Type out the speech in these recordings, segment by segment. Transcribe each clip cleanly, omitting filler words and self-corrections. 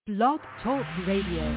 Blog Talk Radio.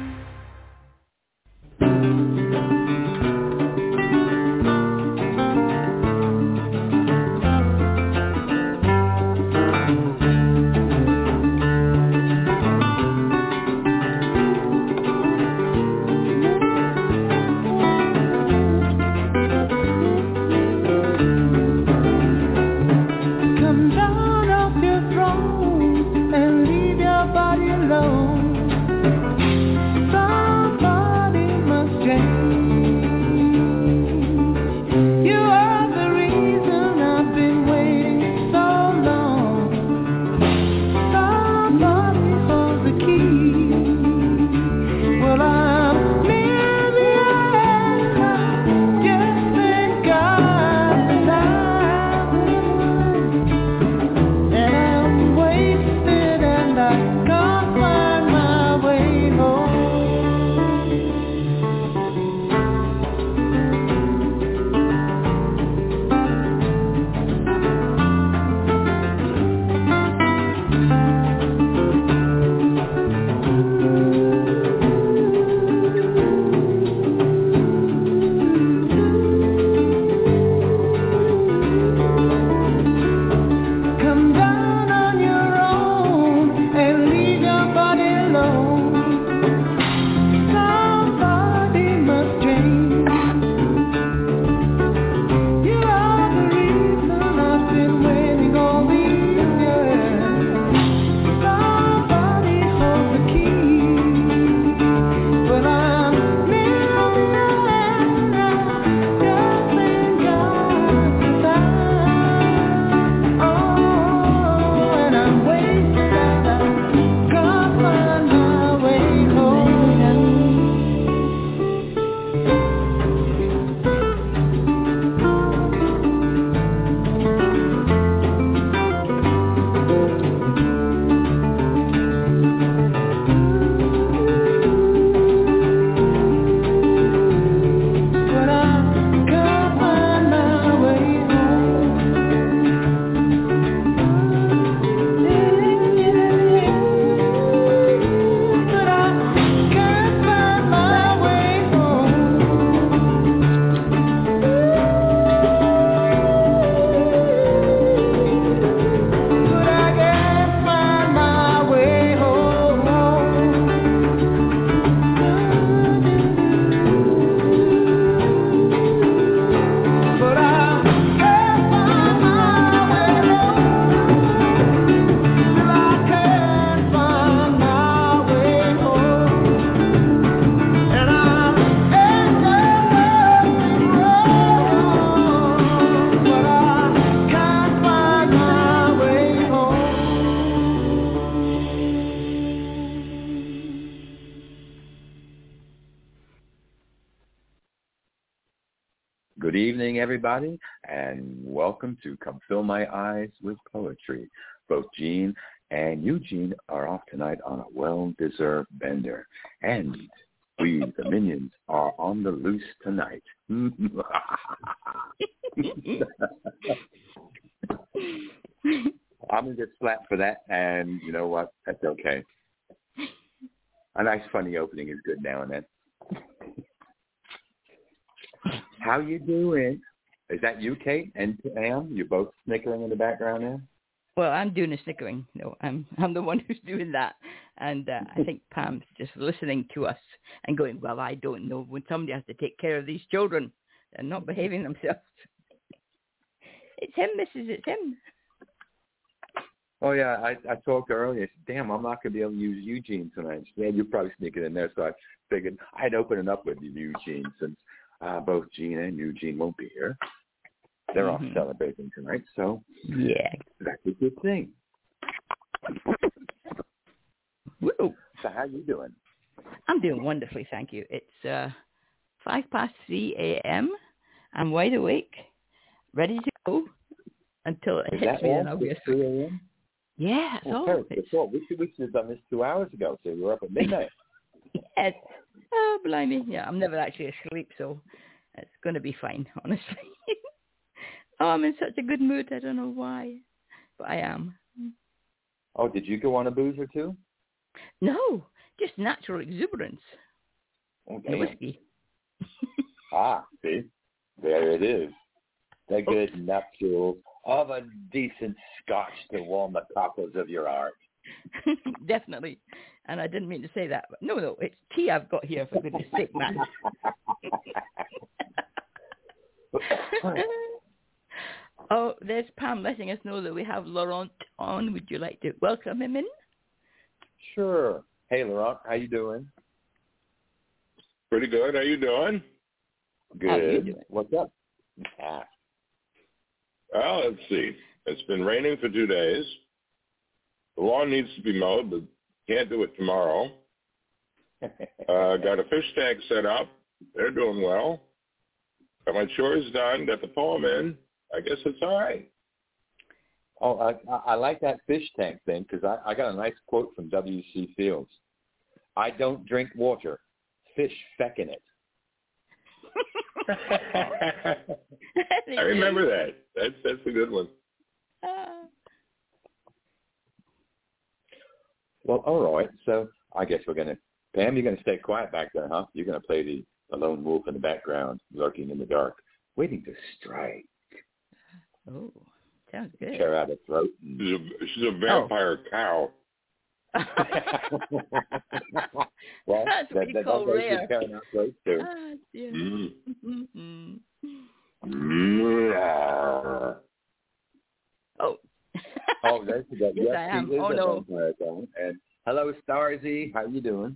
Good evening, everybody, and welcome to Come Fill My Eyes with Poetry. Both Gene and Eugene are off tonight on a well-deserved bender, and we, the minions, are on the loose tonight. I'm going to get slapped for that, and you know what? That's okay. A nice, funny opening is good now and then. How you doing? Is that you, Kate and Pam? You're both snickering in the background there? Well, I'm doing the snickering. No, I'm the one who's doing that. And I think Pam's just listening to us and going, well, I don't know. When somebody has to take care of these children, they're not behaving themselves. It's him, Mrs. It's him. Oh, yeah, I talked earlier. I said, damn, I'm not going to be able to use Eugene tonight. She said, yeah, you're probably sneaking in there. So I figured I'd open it up with Eugene since both Gene and Eugene won't be here. They're off celebrating tonight, so yeah, that's a good thing. Woo. So how you doing? I'm doing wonderfully, thank you. It's 3:05 a.m. I'm wide awake, ready to go until it hits me, and I'll be asleep. 3 a.m.? Yeah, that's all. We should have done this 2 hours ago, so you were up at midnight. Yes. Oh, blimey. Yeah, I'm never actually asleep, so it's going to be fine, honestly. Oh, I'm in such a good mood. I don't know why, but I am. Oh, did you go on a booze or two? No, just natural exuberance. Okay. And whiskey. See, there it is. The good nuptials of a decent scotch to warm the cockles of your heart. Definitely. And I didn't mean to say that. But no, it's tea I've got here, for goodness sake, man. Oh, there's Pam letting us know that we have Laurent on. Would you like to welcome him in? Sure. Hey, Laurent, how you doing? Pretty good. How you doing? Good. How you doing? What's up? Well, let's see. It's been raining for 2 days. The lawn needs to be mowed, but can't do it tomorrow. Got a fish tank set up. They're doing well. Got my chores done. Got the poem in. I guess it's all right. Oh, I like that fish tank thing because I got a nice quote from W.C. Fields. I don't drink water. Fish feck in it. I remember that. That's a good one. Well, all right. So I guess we're going to, Pam, you're going to stay quiet back there, huh? You're going to play the lone wolf in the background, lurking in the dark, waiting to strike. Oh, sounds good. Tear out a throat. She's a vampire cow. Well, that's what you call rare. Tearing out throats too. Yeah. Oh. Oh, there's the yes, I am. Oh, no. And hello, Starzy. How you doing?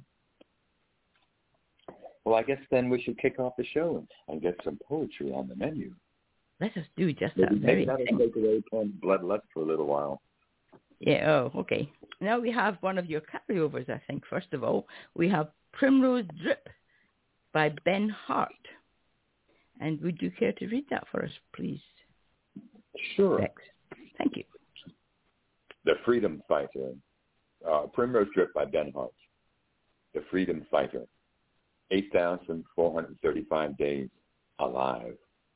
Well, I guess then we should kick off the show and get some poetry on the menu. Let us do just that. Maybe that'll take away from bloodlust for a little while. Yeah, oh, okay. Now we have one of your carryovers, I think, first of all. We have Primrose Drip by Ben Hart. And would you care to read that for us, please? Sure. Rex? Thank you. The Freedom Fighter. Primrose Drip by Ben Hart. The Freedom Fighter. 8,435 days alive.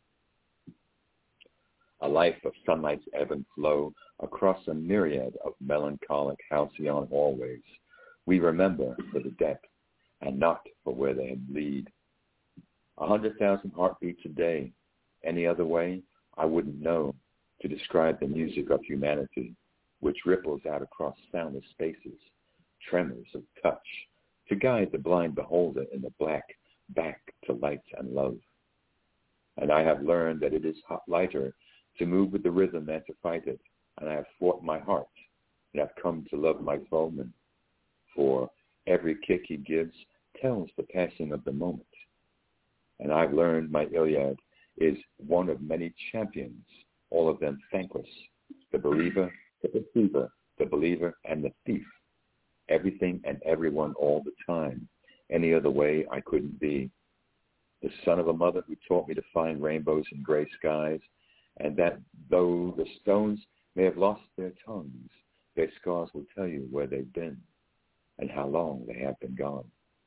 A life of sunlight's ebb and flow across a myriad of melancholic halcyon hallways. We remember for the depth and not for where they lead. 100,000 heartbeats a day. Any other way, I wouldn't know to describe the music of humanity, which ripples out across soundless spaces, tremors of touch, to guide the blind beholder in the black back to light and love. And I have learned that it is lighter to move with the rhythm than to fight it, and I have fought my heart, and I've come to love my foeman, for every kick he gives tells the passing of the moment. And I've learned my Iliad is one of many champions, all of them thankless, the believer, the deceiver, the believer, and the thief, everything and everyone all the time. Any other way I couldn't be. The son of a mother who taught me to find rainbows in gray skies, and that though the stones may have lost their tongues, their scars will tell you where they've been and how long they have been gone.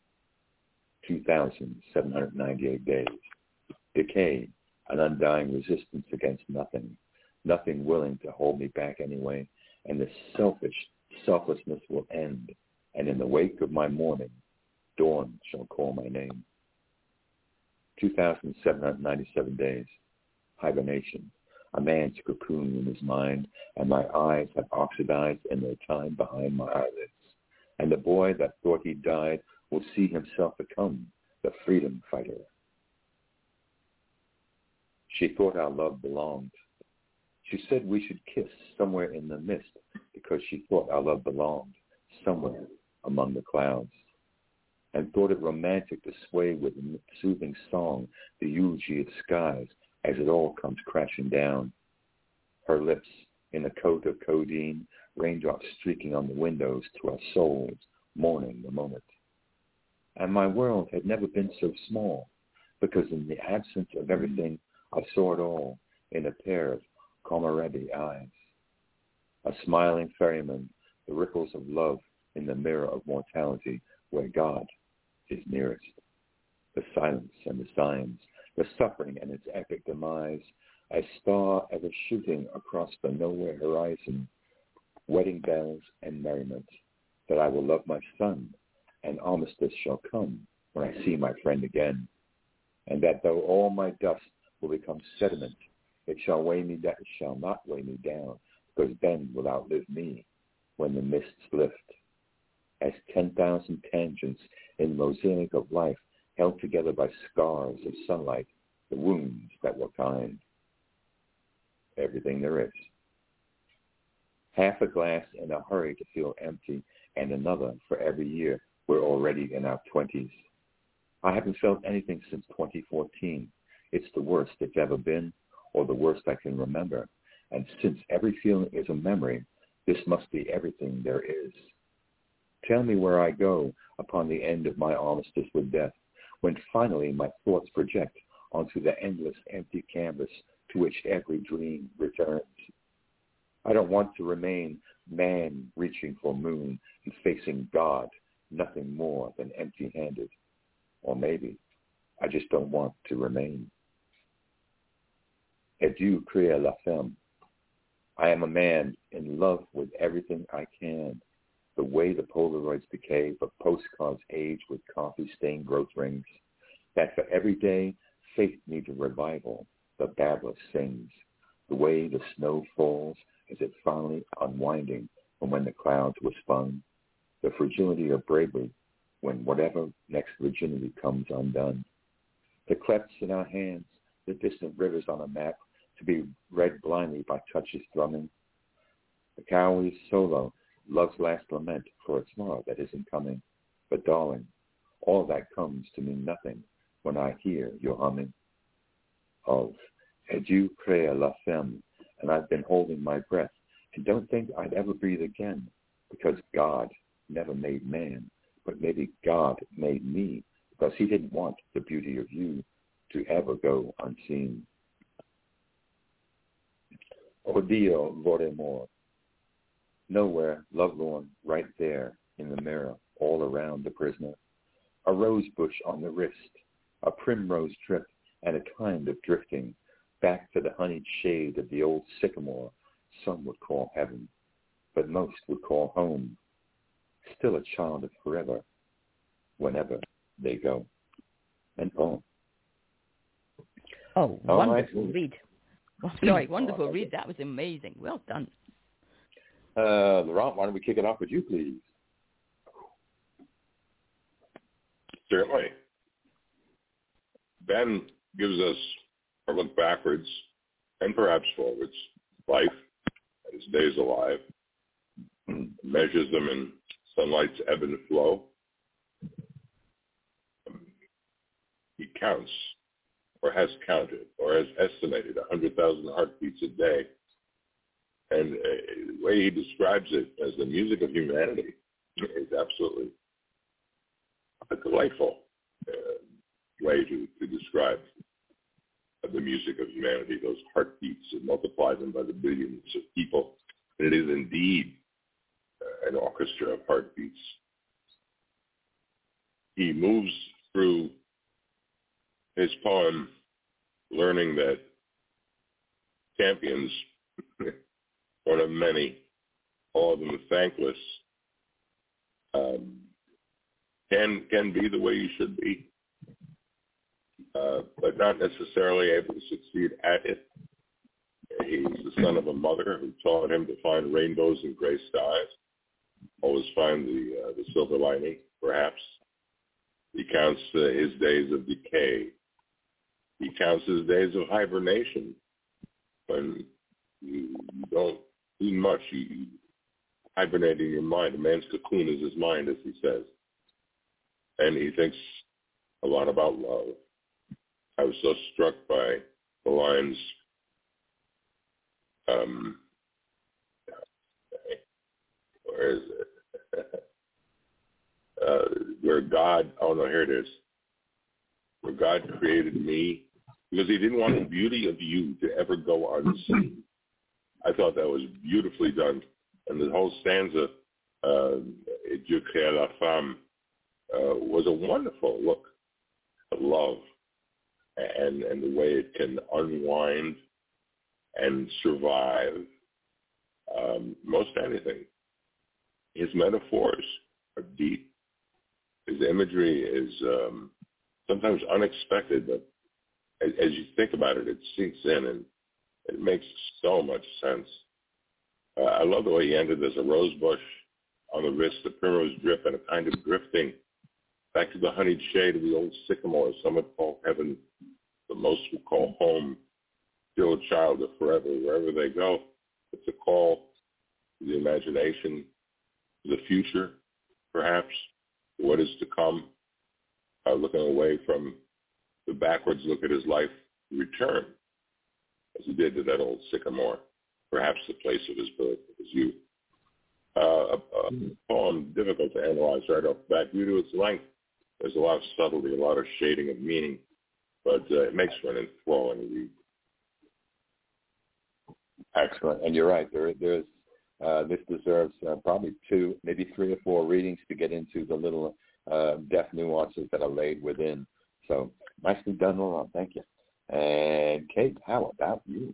2,798 days. Decay, an undying resistance against nothing, nothing willing to hold me back anyway, and the selflessness will end, and in the wake of my mourning, dawn shall call my name. 2,797 days. Hibernation, a man's cocoon in his mind, and my eyes have oxidized in their time behind my eyelids. And the boy that thought he died will see himself become the freedom fighter. She thought our love belonged. She said we should kiss somewhere in the mist because she thought our love belonged somewhere among the clouds, and thought it romantic to sway with a soothing song the eulogy of skies as it all comes crashing down. Her lips in a coat of codeine, raindrops streaking on the windows to our souls, mourning the moment. And my world had never been so small, because in the absence of everything, I saw it all in a pair of Kohlrabi eyes. A smiling ferryman, the ripples of love in the mirror of mortality, where God is nearest. The silence and the signs, the suffering and its epic demise, a star ever shooting across the nowhere horizon, wedding bells and merriment, that I will love my son, and armistice shall come when I see my friend again, and that though all my dust will become sediment, it shall not weigh me down, because then will outlive me when the mists lift. As 10,000 tangents in the mosaic of life held together by scars of sunlight, the wounds that were kind. Everything there is. Half a glass in a hurry to feel empty, and another for every year. We're already in our 20s. I haven't felt anything since 2014. It's the worst it's ever been, or the worst I can remember. And since every feeling is a memory, this must be everything there is. Tell me where I go upon the end of my armistice with death, when finally my thoughts project onto the endless empty canvas to which every dream returns. I don't want to remain man reaching for moon and facing God, nothing more than empty-handed. Or maybe I just don't want to remain. Adieu, créer la femme. I am a man in love with everything I can. The way the Polaroids decay, but postcards age with coffee-stained growth rings. That for every day, faith needs a revival, the babbler sings. The way the snow falls as it finally unwinding from when the clouds were spun. The fragility of bravery when whatever next virginity comes undone. The clefts in our hands, the distant rivers on a map, to be read blindly by touches thrumming. The cowie's solo, love's last lament for a tomorrow that isn't coming. But darling, all that comes to mean nothing when I hear your humming of Adieu, créer la femme, and I've been holding my breath and don't think I'd ever breathe again, because God never made man, but maybe God made me because he didn't want the beauty of you to ever go unseen. Odio vorremor. Nowhere, lovelorn, right there in the mirror, all around the prisoner. A rose bush on the wrist, a primrose drip, and a kind of drifting back to the honeyed shade of the old sycamore some would call heaven, but most would call home. Still a child of forever, whenever they go. And poem. Oh, wonderful read. Oh, sorry, wonderful read. That was amazing. Well done. Laurent, why don't we kick it off with you, please? Certainly. Ben gives us a look backwards and perhaps forwards, life, and his days alive, measures them in sunlight's ebb and flow. He counts, or has counted, or has estimated 100,000 heartbeats a day. And the way he describes it as the music of humanity is absolutely a delightful way to describe the music of humanity, those heartbeats, and multiply them by the billions of people. And it is indeed an orchestra of heartbeats. He moves through his poem learning that champions, one of many, all of them thankless, can be the way you should be, but not necessarily able to succeed at it. He's the son of a mother who taught him to find rainbows and gray skies, always find the silver lining, perhaps. He counts his days of decay. He counts his days of hibernation, when you don't do much. You hibernate in your mind. A man's cocoon is his mind, as he says. And he thinks a lot about love. I was so struck by the lines, where is it? Where God, oh no, here it is. Where God created me because he didn't want the beauty of you to ever go unseen. I thought that was beautifully done. And the whole stanza, Dieu créa la femme, was a wonderful look at love and the way it can unwind and survive most anything. his metaphors are deep. His imagery is sometimes unexpected, but as you think about it, it sinks in and it makes so much sense. I love the way he ended. There's a rose bush on the wrist, the primrose drip, and a kind of drifting back to the honeyed shade of the old sycamore. Some would call heaven, but most would call home. Still a child of forever. Wherever they go, it's a call to the imagination, to the future, perhaps, to what is to come. Looking away from the backwards look at his life, return, as he did to that old sycamore, perhaps the place of his birth, of his youth. A poem difficult to analyze right off the bat due to its length. There's a lot of subtlety, a lot of shading of meaning, but it makes for an enthralling read. Excellent, and you're right. There's this deserves probably 2, maybe 3 or 4 readings to get into the little depth nuances that are laid within. So nicely done, Laurent. Thank you. And Kate, how about you?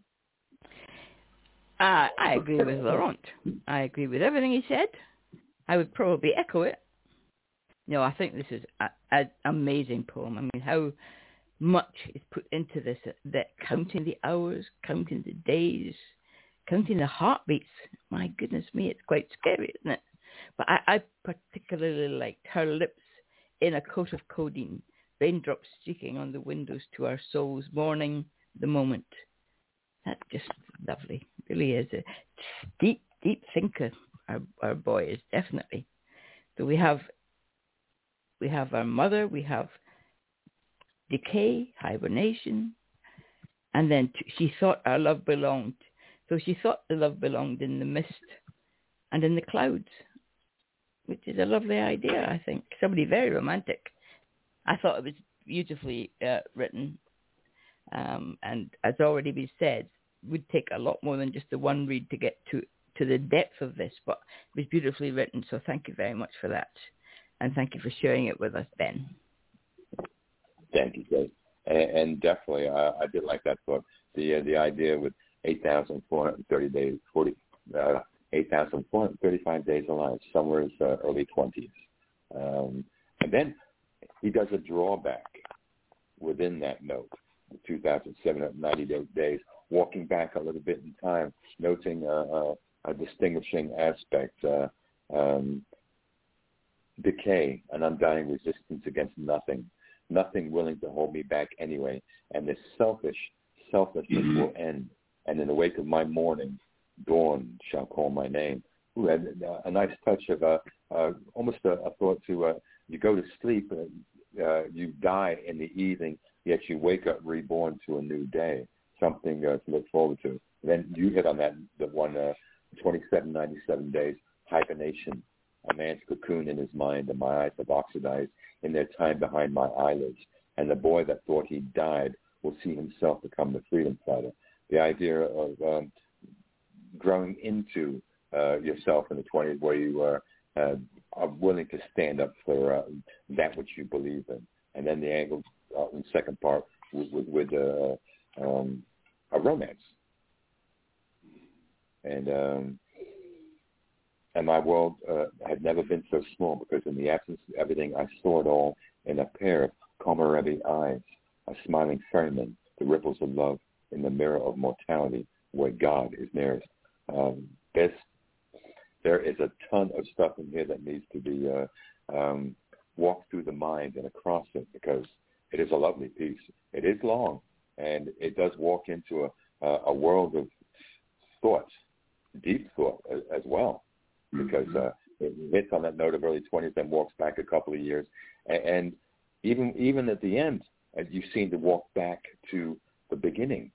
I agree with Laurent. I agree with everything he said. I would probably echo it. No, I think this is an amazing poem. I mean, how much is put into this, that counting the hours, counting the days, counting the heartbeats. My goodness me, it's quite scary, isn't it? But I particularly liked her lips in a coat of codeine, raindrops streaking on the windows to our souls, mourning the moment. That's just lovely. Really is a deep, deep thinker. Our boy is definitely. So we have our mother, we have decay, hibernation, and then she thought our love belonged. So she thought the love belonged in the mist and in the clouds, which is a lovely idea, I think. Somebody very romantic. I thought it was beautifully written, and as already been said, would take a lot more than just the one read to get to the depth of this, but it was beautifully written, so thank you very much for that. And thank you for sharing it with us, Ben. Thank you, Kate. And definitely, I did like that book. The idea with 8,430 days, 8,435 days alive, somewhere in the early 20s. And then he does a drawback within that note, 2,790 days, walking back a little bit in time, noting a distinguishing aspect, decay, an undying resistance against nothing willing to hold me back anyway, and this selfishness will end, and in the wake of my mourning, dawn shall call my name. Ooh, a nice touch of almost a thought to you go to sleep, you die in the evening, yet you wake up reborn to a new day, something to look forward to. And then you hit on that, the one 2797 days, hibernation, a man's cocoon in his mind, and my eyes have oxidized in their time behind my eyelids. And the boy that thought he died will see himself become the freedom fighter. The idea of growing into yourself in the 20s, where you are willing to stand up for that which you believe in. And then the angle in the second part with a romance. And my world had never been so small, because in the absence of everything, I saw it all in a pair of Komorebi eyes, a smiling ferryman, the ripples of love in the mirror of mortality, where God is nearest. There is a ton of stuff in here that needs to be walked through the mind and across it, because it is a lovely piece. It is long, and it does walk into a world of thought, deep thought as well, because it hits on that note of early 20s, then walks back a couple of years. And even at the end, you seem to walk back to the beginning.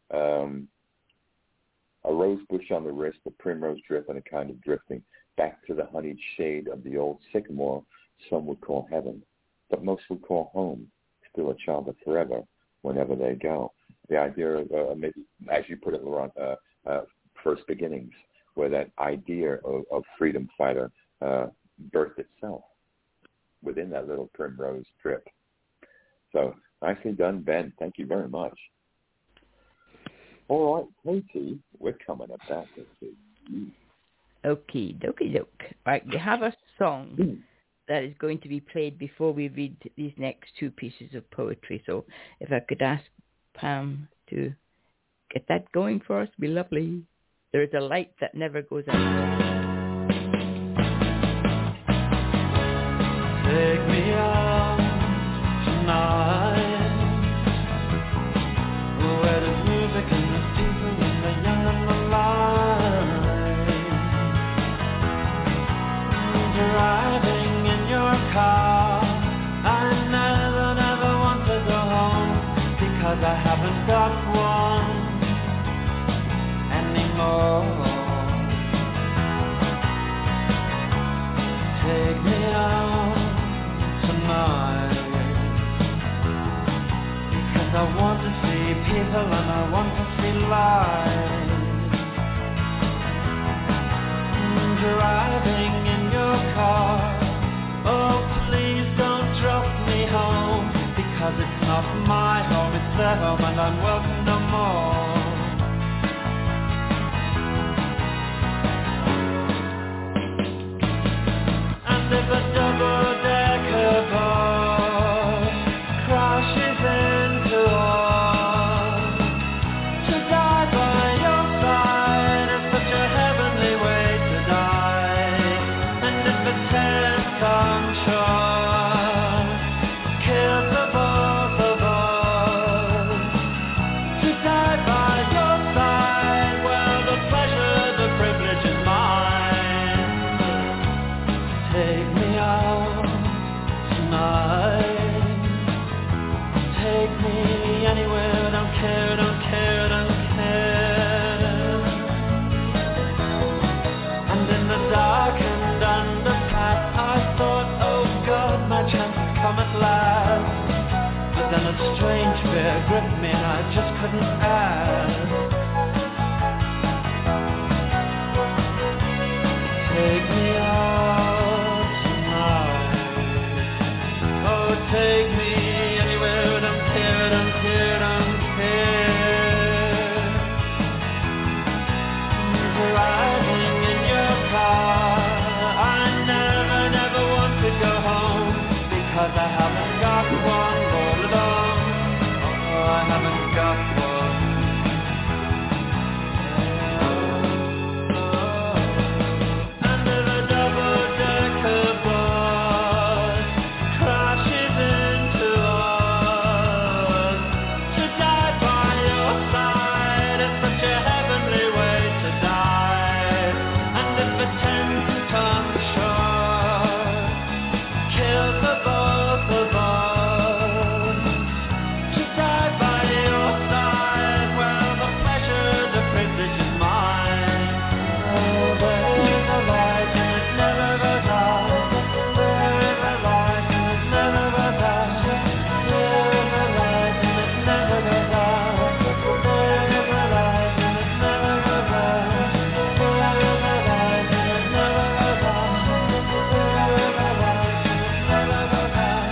A rose bush on the wrist, a primrose drip, and a kind of drifting back to the honeyed shade of the old sycamore. Some would call heaven, but most would call home. Still a child of forever, whenever they go. The idea of maybe, as you put it, Laurent, first beginnings, where that idea of freedom fighter birthed itself within that little primrose drip. So nicely done, Ben. Thank you very much. All right, Katie, we're coming up back. Okie dokie doke. Right, we have a song that is going to be played before we read these next two pieces of poetry. So if I could ask Pam to get that going for us, it'd be lovely. There is a light that never goes out. Take me out tonight, where there's music and there's people and the young and the light. Driving in your car, I never want to go home, because I haven't got one anymore. Take me out tonight, because I want to see people and I want to see life. Driving in your car, oh please don't drop me home, because it's not my home, it's their home and I'm welcome no more. And if a double-decker bus crashes into us, to die by your side is such a heavenly way to die. And if a 10-ton truck kills the both of us, to die by your side, well, the pleasure, the privilege is mine. Take me out tonight, take me anywhere, don't care, don't care, don't care. And in the darkened underpass, I thought, oh God, my chance has come at last. But then a strange fear gripped me and I just couldn't ask. Take me out tonight, oh take me anywhere, don't care, don't care, don't care. Driving in your car, I never want to go home, because I haven't got one all alone. Oh, I haven't got one. And if a double-decker bus crashes into us, to die by your side is such a heavenly way to die. And if a 10-ton truck kills the both of us, to die by your side, well, the pleasure, the privilege is mine. Oh, there's a light and it never goes out. There's a light and it never goes out. There's a light and it never goes out. There's a light and it never goes out. There's a light and it never goes out. There's a light and it never goes out.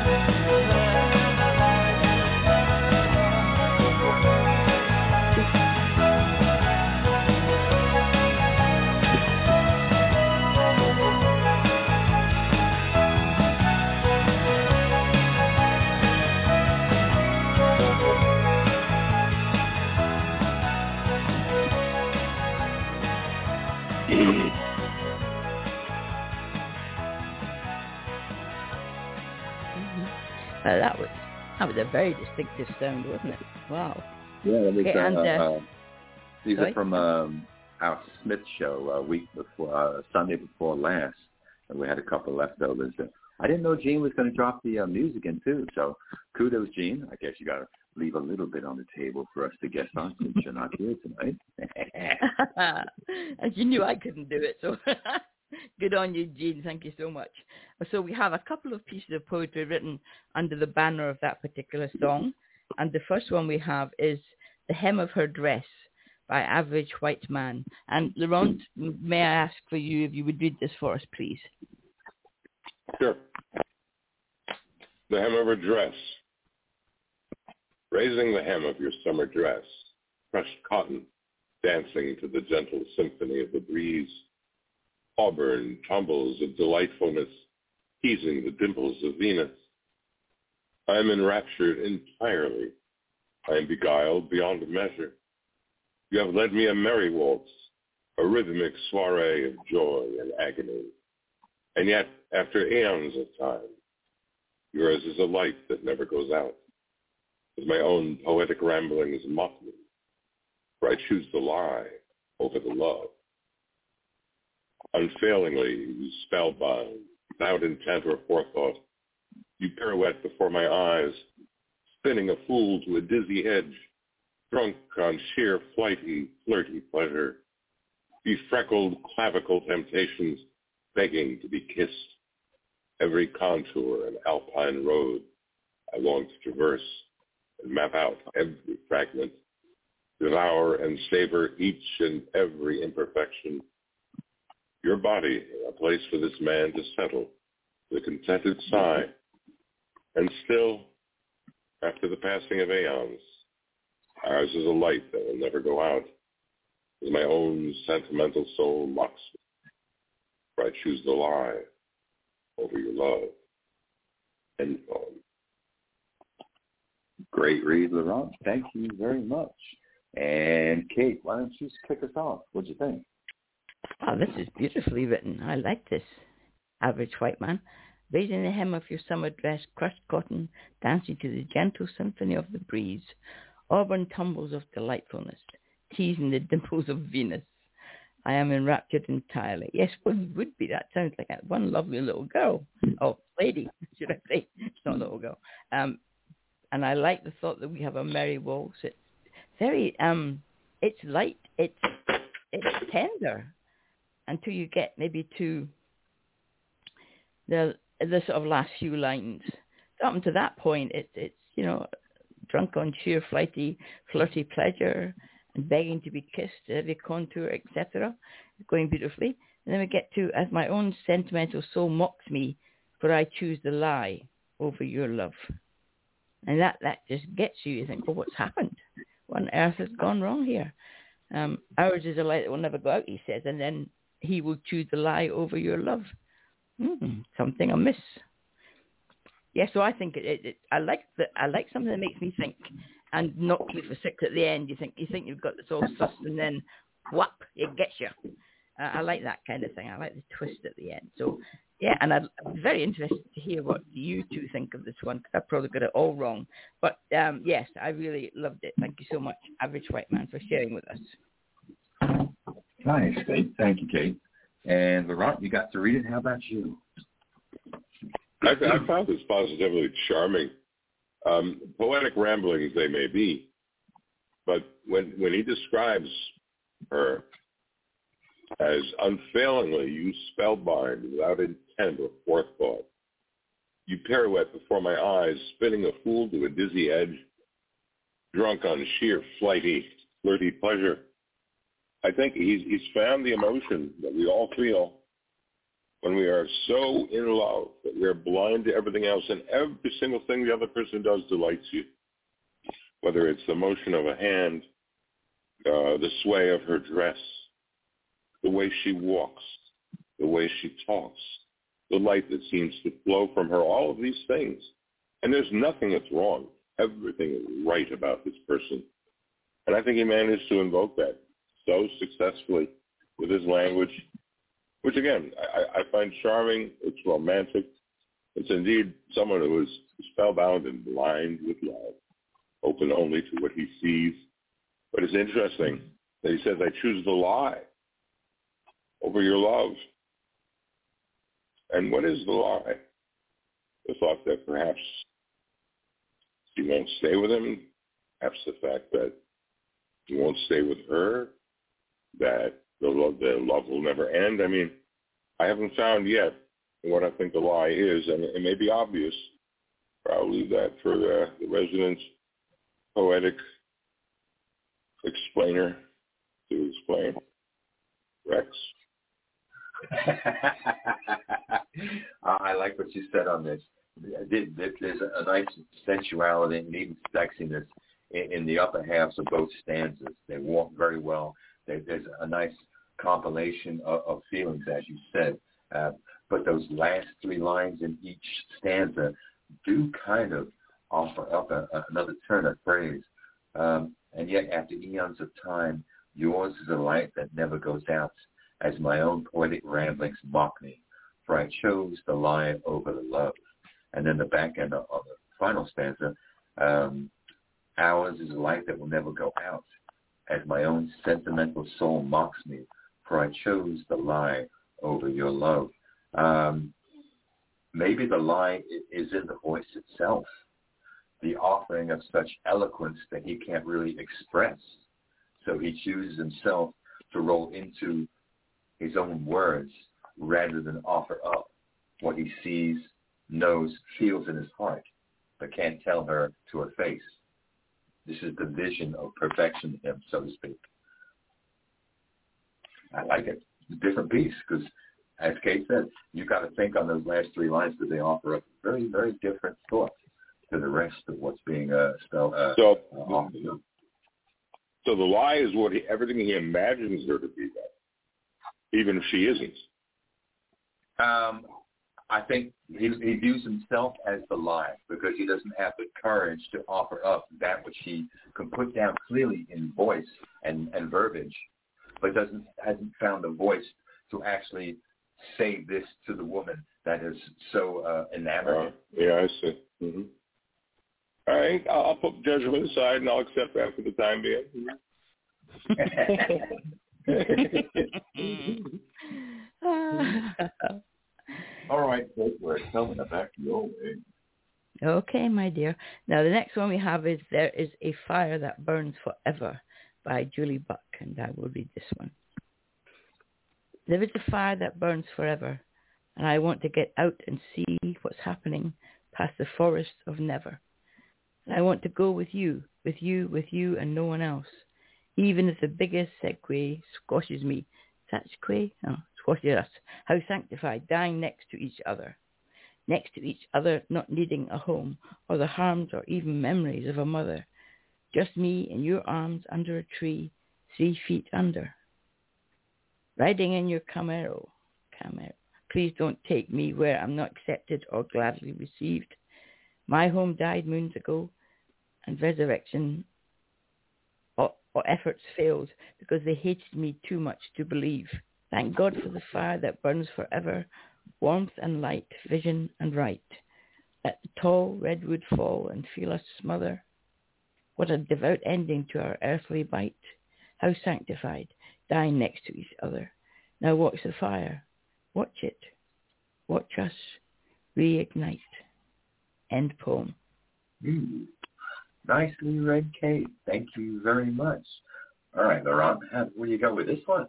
That was a very distinctive sound, wasn't it? Wow. Yeah, that was, Okay, and, these sorry? are from our Smith show a week before, Sunday before last, and we had a couple leftovers. I didn't know Gene was going to drop the music in too, so kudos, Gene. I guess you got to leave a little bit on the table for us to guest on since you're not here tonight. As you knew I couldn't do it, so good on you, Gene. Thank you so much. So we have a couple of pieces of poetry written under the banner of that particular song. And the first one we have is The Hem of Her Dress by Average White Man. And Laurent, may I ask for you if you would read this for us, please? Sure. The hem of her dress. Raising the hem of your summer dress, crushed cotton, dancing to the gentle symphony of the breeze. auburn tumbles of delightfulness, teasing the dimples of Venus. I am enraptured entirely. I am beguiled beyond measure. You have led me a merry waltz, a rhythmic soiree of joy and agony. And yet, after aeons of time, yours is a light that never goes out. As my own poetic ramblings mock me, for I choose the lie over the love. Unfailingly, you spellbind, without intent or forethought. You pirouette before my eyes, spinning a fool to a dizzy edge, drunk on sheer flighty, flirty pleasure. Befreckled clavicle temptations, begging to be kissed. Every contour and alpine road I long to traverse and map out every fragment, devour and savor each and every imperfection. Your body, a place for this man to settle, with a contented sigh. And still, after the passing of aeons, ours is a light that will never go out, as my own sentimental soul mocks me, for I choose the lie over your love. End poem. Great read, Laurent. Thank you very much. And Kate, why don't you kick us off? What'd you think? Wow, this is beautifully written. I like this. Average white man, raising the hem of your summer dress, crushed cotton, dancing to the gentle symphony of the breeze, auburn tumbles of delightfulness, teasing the dimples of Venus. I am enraptured entirely. Yes, well, you would be. That sounds like one lovely little girl. Oh, lady, should I say. It's not a little girl. And I like the thought that we have a merry waltz. It's very, it's light, it's tender, until you get maybe to the sort of last few lines. Up to that point, it's drunk on sheer flirty pleasure and begging to be kissed, every contour, etc., going beautifully. And then we get to, as my own sentimental soul mocks me, for I choose the lie over your love. And that just gets you. You think, well, what's happened? What on earth has gone wrong here? Ours is a light that will never go out, he says, and then he will choose the lie over your love. Something amiss. Yeah, so I think I like something that makes me think, and knocks me for six at the end. You think you've got this all sussed, and then whap, it gets you. I like that kind of thing. I like the twist at the end. So yeah, and I'm very interested to hear what you two think of this one, because I probably got it all wrong. But yes, I really loved it. Thank you so much, Average White Man, for sharing with us. Nice. Thank you, Kate. And Laurent, you got to read it. How about you? I found this positively charming. Poetic ramblings they may be, but when he describes her as unfailingly you spellbind without intent or forethought, you pirouette before my eyes, spinning a fool to a dizzy edge, drunk on sheer flirty pleasure. I think he's found the emotion that we all feel when we are so in love that we're blind to everything else, and every single thing the other person does delights you. Whether it's the motion of a hand, the sway of her dress, the way she walks, the way she talks, the light that seems to flow from her, all of these things. And there's nothing that's wrong. Everything is right about this person. And I think he managed to invoke that so successfully with his language, which again, I find charming. It's romantic. It's indeed someone who is spellbound and blind with love, open only to what he sees. But it's interesting that he says, I choose the lie over your love. And what is the lie? The thought that perhaps she won't stay with him, perhaps the fact that he won't stay with her, that the love will never end. I mean, I haven't found yet what I think the lie is, and it may be obvious. I'll leave that for the resident poetic explainer to explain. Rex. I like what you said on this. There's a nice sensuality and even sexiness in the upper halves of both stanzas. They walk very well. There's a nice compilation of feelings, as you said. But those last three lines in each stanza do kind of offer up another turn of phrase. And yet after eons of time, yours is a light that never goes out, as my own poetic ramblings mock me, for I chose the lie over the love. And then the back end of the final stanza, ours is a light that will never go out, as my own sentimental soul mocks me, for I chose the lie over your love. Maybe the lie is in the voice itself, the offering of such eloquence that he can't really express. So he chooses himself to roll into his own words rather than offer up what he sees, knows, feels in his heart, but can't tell her to her face. This is the vision of perfection in him, so to speak. I like it. It's a different piece because, as Kate said, you've got to think on those last three lines because they offer up very, very different thoughts to the rest of what's being spelled. So the lie is everything he imagines her to be, though, even if she isn't. I think he views himself as the lie because he doesn't have the courage to offer up that which he can put down clearly in voice and verbiage, but hasn't found the voice to actually say this to the woman that is so enamored. Yeah, I see. Mm-hmm. All right, I'll put judgment aside and I'll accept that for the time being. All right, we're coming back your way. Okay, my dear. Now, the next one we have is There Is a Fire That Burns Forever by Julie Buck, and I will read this one. There is a fire that burns forever, and I want to get out and see what's happening past the forest of never. And I want to go with you, and no one else, even if the biggest sequoia squashes me. Squashes us. How sanctified, dying next to each other, not needing a home, or the harms or even memories of a mother. Just me in your arms under a tree, 3 feet under. Riding in your Camaro. Please don't take me where I'm not accepted or gladly received. My home died moons ago, and resurrection or efforts failed because they hated me too much to believe. Thank God for the fire that burns forever, warmth and light, vision and right. Let the tall redwood fall and feel us smother. What a devout ending to our earthly bite. How sanctified, dying next to each other. Now watch the fire. Watch it. Watch us reignite. End poem. Nicely read, Kate. Thank you very much. All right, Laurent, where you go with this one?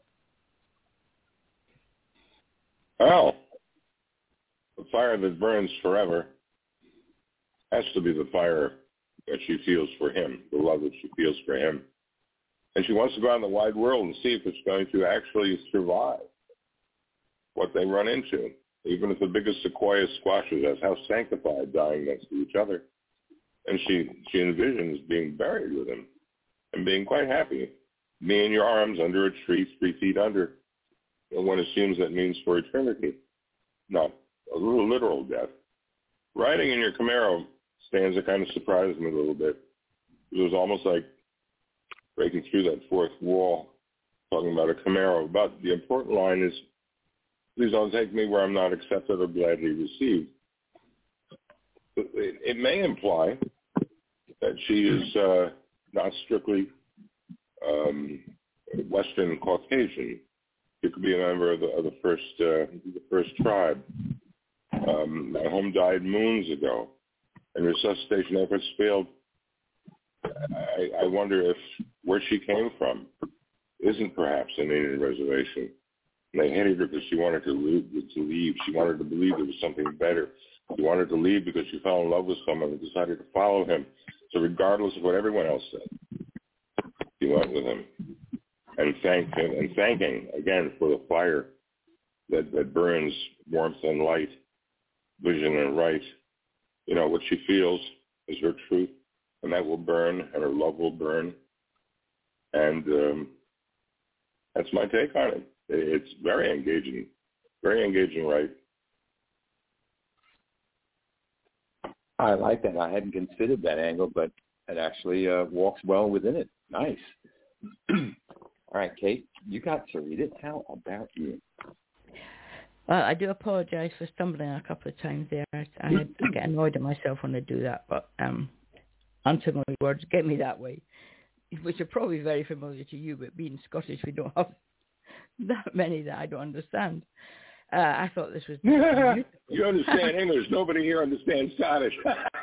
Well, the fire that burns forever has to be the fire that she feels for him, the love that she feels for him. And she wants to go out in the wide world and see if it's going to actually survive what they run into, even if the biggest sequoia squashes us, how sanctified dying next to each other. And she envisions being buried with him and being quite happy. Me in your arms under a tree 3 feet under. And one assumes that means for eternity, not a little literal death. Riding in your Camaro stanza kind of surprised me a little bit. It was almost like breaking through that fourth wall, talking about a Camaro. But the important line is, please don't take me where I'm not accepted or gladly received. It may imply that she is not strictly Western Caucasian. She could be a member of the first tribe. My home died moons ago, and resuscitation efforts failed. I wonder if where she came from isn't perhaps an Indian reservation. And they hated her because she wanted to leave. She wanted to believe there was something better. She wanted to leave because she fell in love with someone and decided to follow him. So regardless of what everyone else said, she went with him and thanked him and thanking again for the fire that burns warmth and light, vision and right. You know, what she feels is her truth, and that will burn, and her love will burn. And that's my take on it. It's very engaging right? I like that. I hadn't considered that angle, but it actually walks well within it. Nice. All right, Kate, you got to read it. How about you? Well, I do apologize for stumbling a couple of times there. I get annoyed at myself when I do that, but unfamiliar words get me that way, which are probably very familiar to you, but being Scottish, we don't have that many that I don't understand. I thought this was beautiful. You understand English. Nobody here understands Scottish.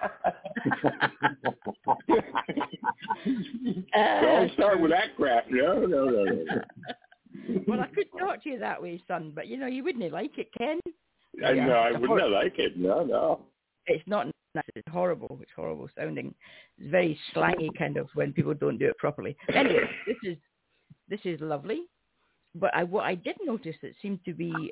Don't start with that crap. No. Well, I could talk to you that way, son, but, you wouldn't like it, Ken. I know, I wouldn't like it. No. It's not nice. It's horrible. It's horrible sounding. It's very slangy, kind of, when people don't do it properly. Anyway, this is lovely. But what I did notice that seemed to be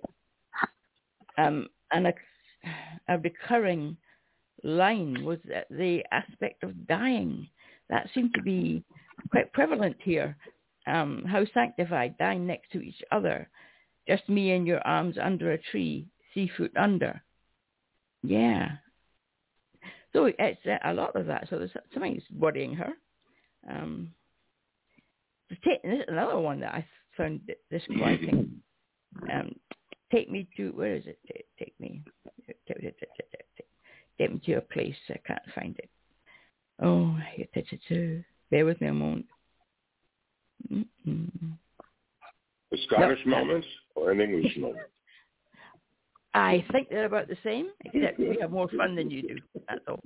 a recurring line was that the aspect of dying. That seemed to be quite prevalent here. How sanctified, dying next to each other. Just me in your arms under a tree, 3 foot under. Yeah. So it's a lot of that. So there's something worrying her. This is another one that I found disquieting. Take me to, where is it? Take me to a place. I can't find it. Oh, bear with me a moment. The Scottish moments or an English moment? I think they're about the same, except we have more fun than you do. That's all.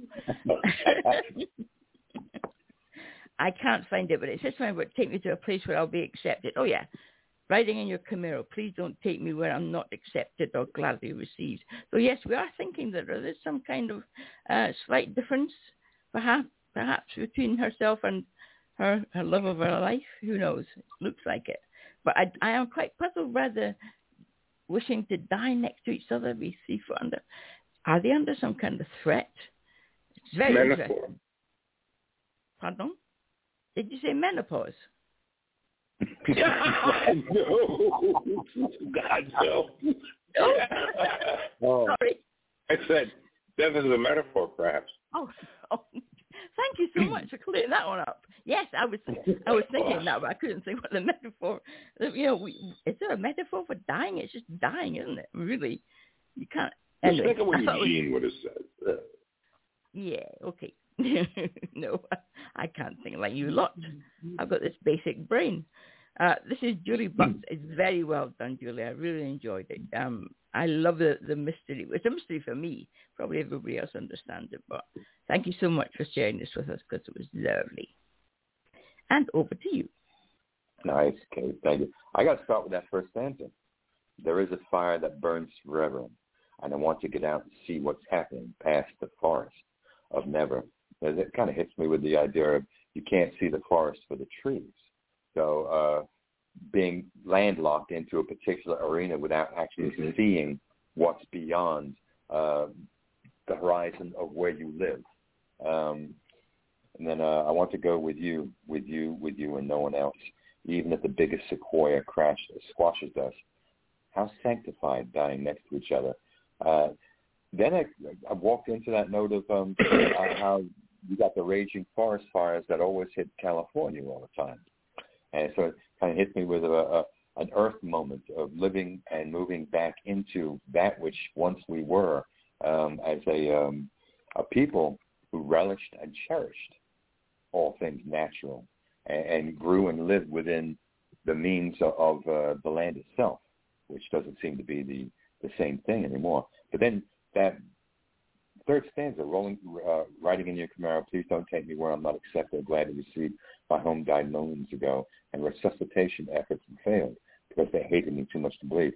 I can't find it, but it says something about take me to a place where I'll be accepted. Oh, yeah. Riding in your Camaro, please don't take me where I'm not accepted or gladly received. So, yes, we are thinking that there is some kind of slight difference, perhaps between herself and her love of her life. Who knows? It looks like it. But I am quite puzzled by the wishing to die next to each other, be 3 foot under. Are they under some kind of threat? It's very interesting. Pardon? Did you say menopause? No. God, no. Oh. Sorry. I said death is a metaphor, perhaps. Oh. Thank you so much for clearing that one up. Yes, I was thinking that, but I couldn't think what the metaphor. Is there a metaphor for dying? It's just dying, isn't it? Really, you can't. Anyway, think of what Eugene would have said. Yeah. Okay. No, I can't think like you lot. I've got this basic brain. This is Julie Butts. It's very well done, Julie. I really enjoyed it. I love the mystery. It's a mystery for me. Probably everybody else understands it, but thank you so much for sharing this with us because it was lovely. And over to you. Nice, Kate. Thank you. I got to start with that first stanza. There is a fire that burns forever, and I want to get out and see what's happening past the forest of never. It kind of hits me with the idea of you can't see the forest for the trees. So being landlocked into a particular arena without actually seeing what's beyond the horizon of where you live. And then I want to go with you and no one else. Even if the biggest sequoia squashes us, how sanctified dying next to each other. Then I walked into that note of how you got the raging forest fires that always hit California all the time. And so it kind of hit me with an earth moment of living and moving back into that which once we were as a people who relished and cherished all things natural and grew and lived within the means of the land itself, which doesn't seem to be the same thing anymore. But then that third stanza, riding in your Camaro, please don't take me where I'm not accepted or glad to receive. My home died millions ago, and resuscitation efforts failed because they hated me too much to believe.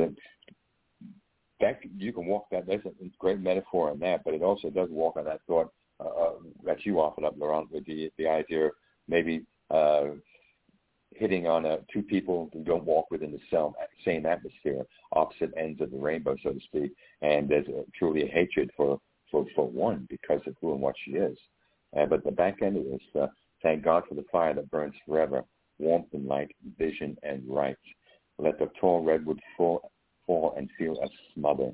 That you can walk that. There's a great metaphor on that, but it also does walk on that thought that you offered up, Laurent, with the idea of maybe hitting on two people who don't walk within the same atmosphere, opposite ends of the rainbow, so to speak, and there's truly a hatred for one because of who and what she is. But the back end of this, thank God for the fire that burns forever, warmth and light, vision and right. let the tall redwoods fall and feel a smother.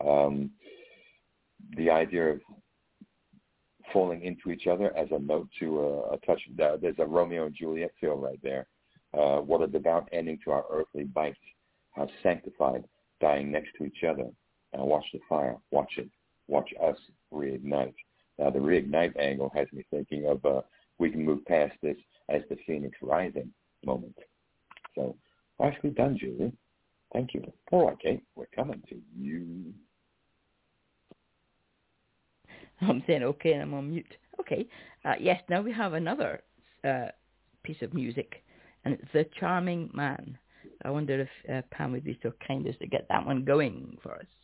The idea of falling into each other as a note to a touch. There's a Romeo and Juliet feel right there. What a devout ending to our earthly bite. How sanctified, dying next to each other. Now watch the fire. Watch it. Watch us reignite. Now the reignite angle has me thinking of we can move past this as the phoenix rising moment. So nicely done, Julie. Thank you. All right, Kate, we're coming to you. I'm saying okay and I'm on mute. Okay. Yes, now we have another piece of music, and it's The Charming Man. I wonder if Pam would be so kind as to get that one going for us.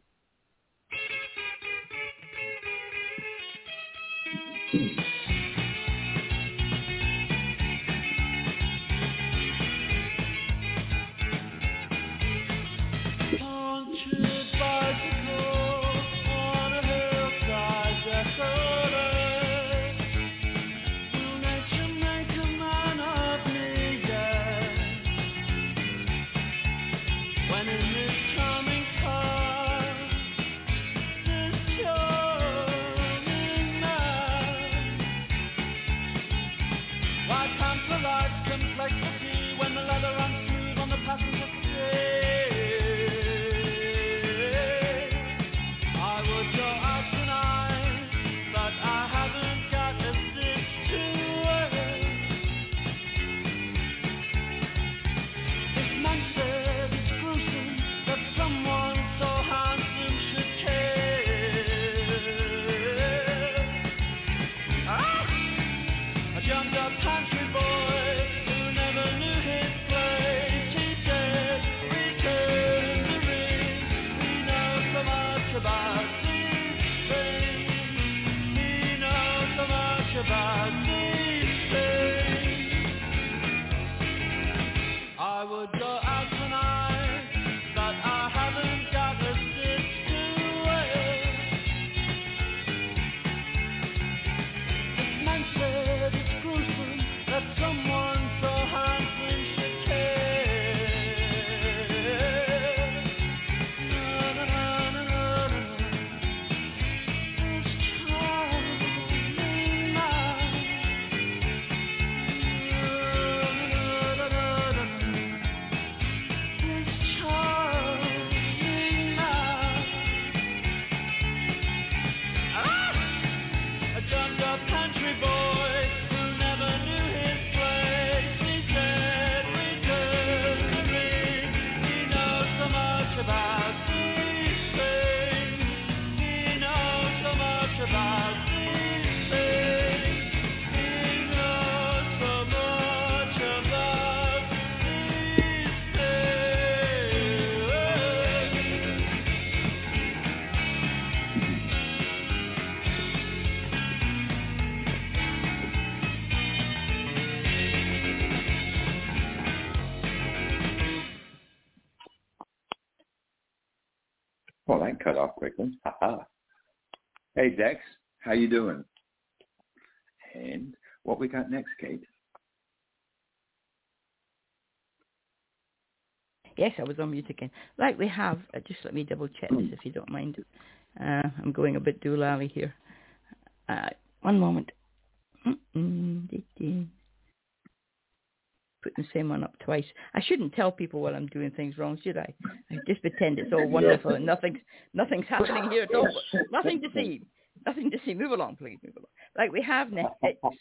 Well, that cut off quickly. Ha-ha. Hey, Dex, how you doing? And what we got next, Kate? Yes, I was on mute again. Like we have, just let me double check this if you don't mind. I'm going a bit doolally here. One moment. Putting the same one up twice. I shouldn't tell people while I'm doing things wrong, should I? I just pretend it's all wonderful and nothing's happening here at all. Nothing to see. Nothing to see. Move along, please. Move along. Like we have next.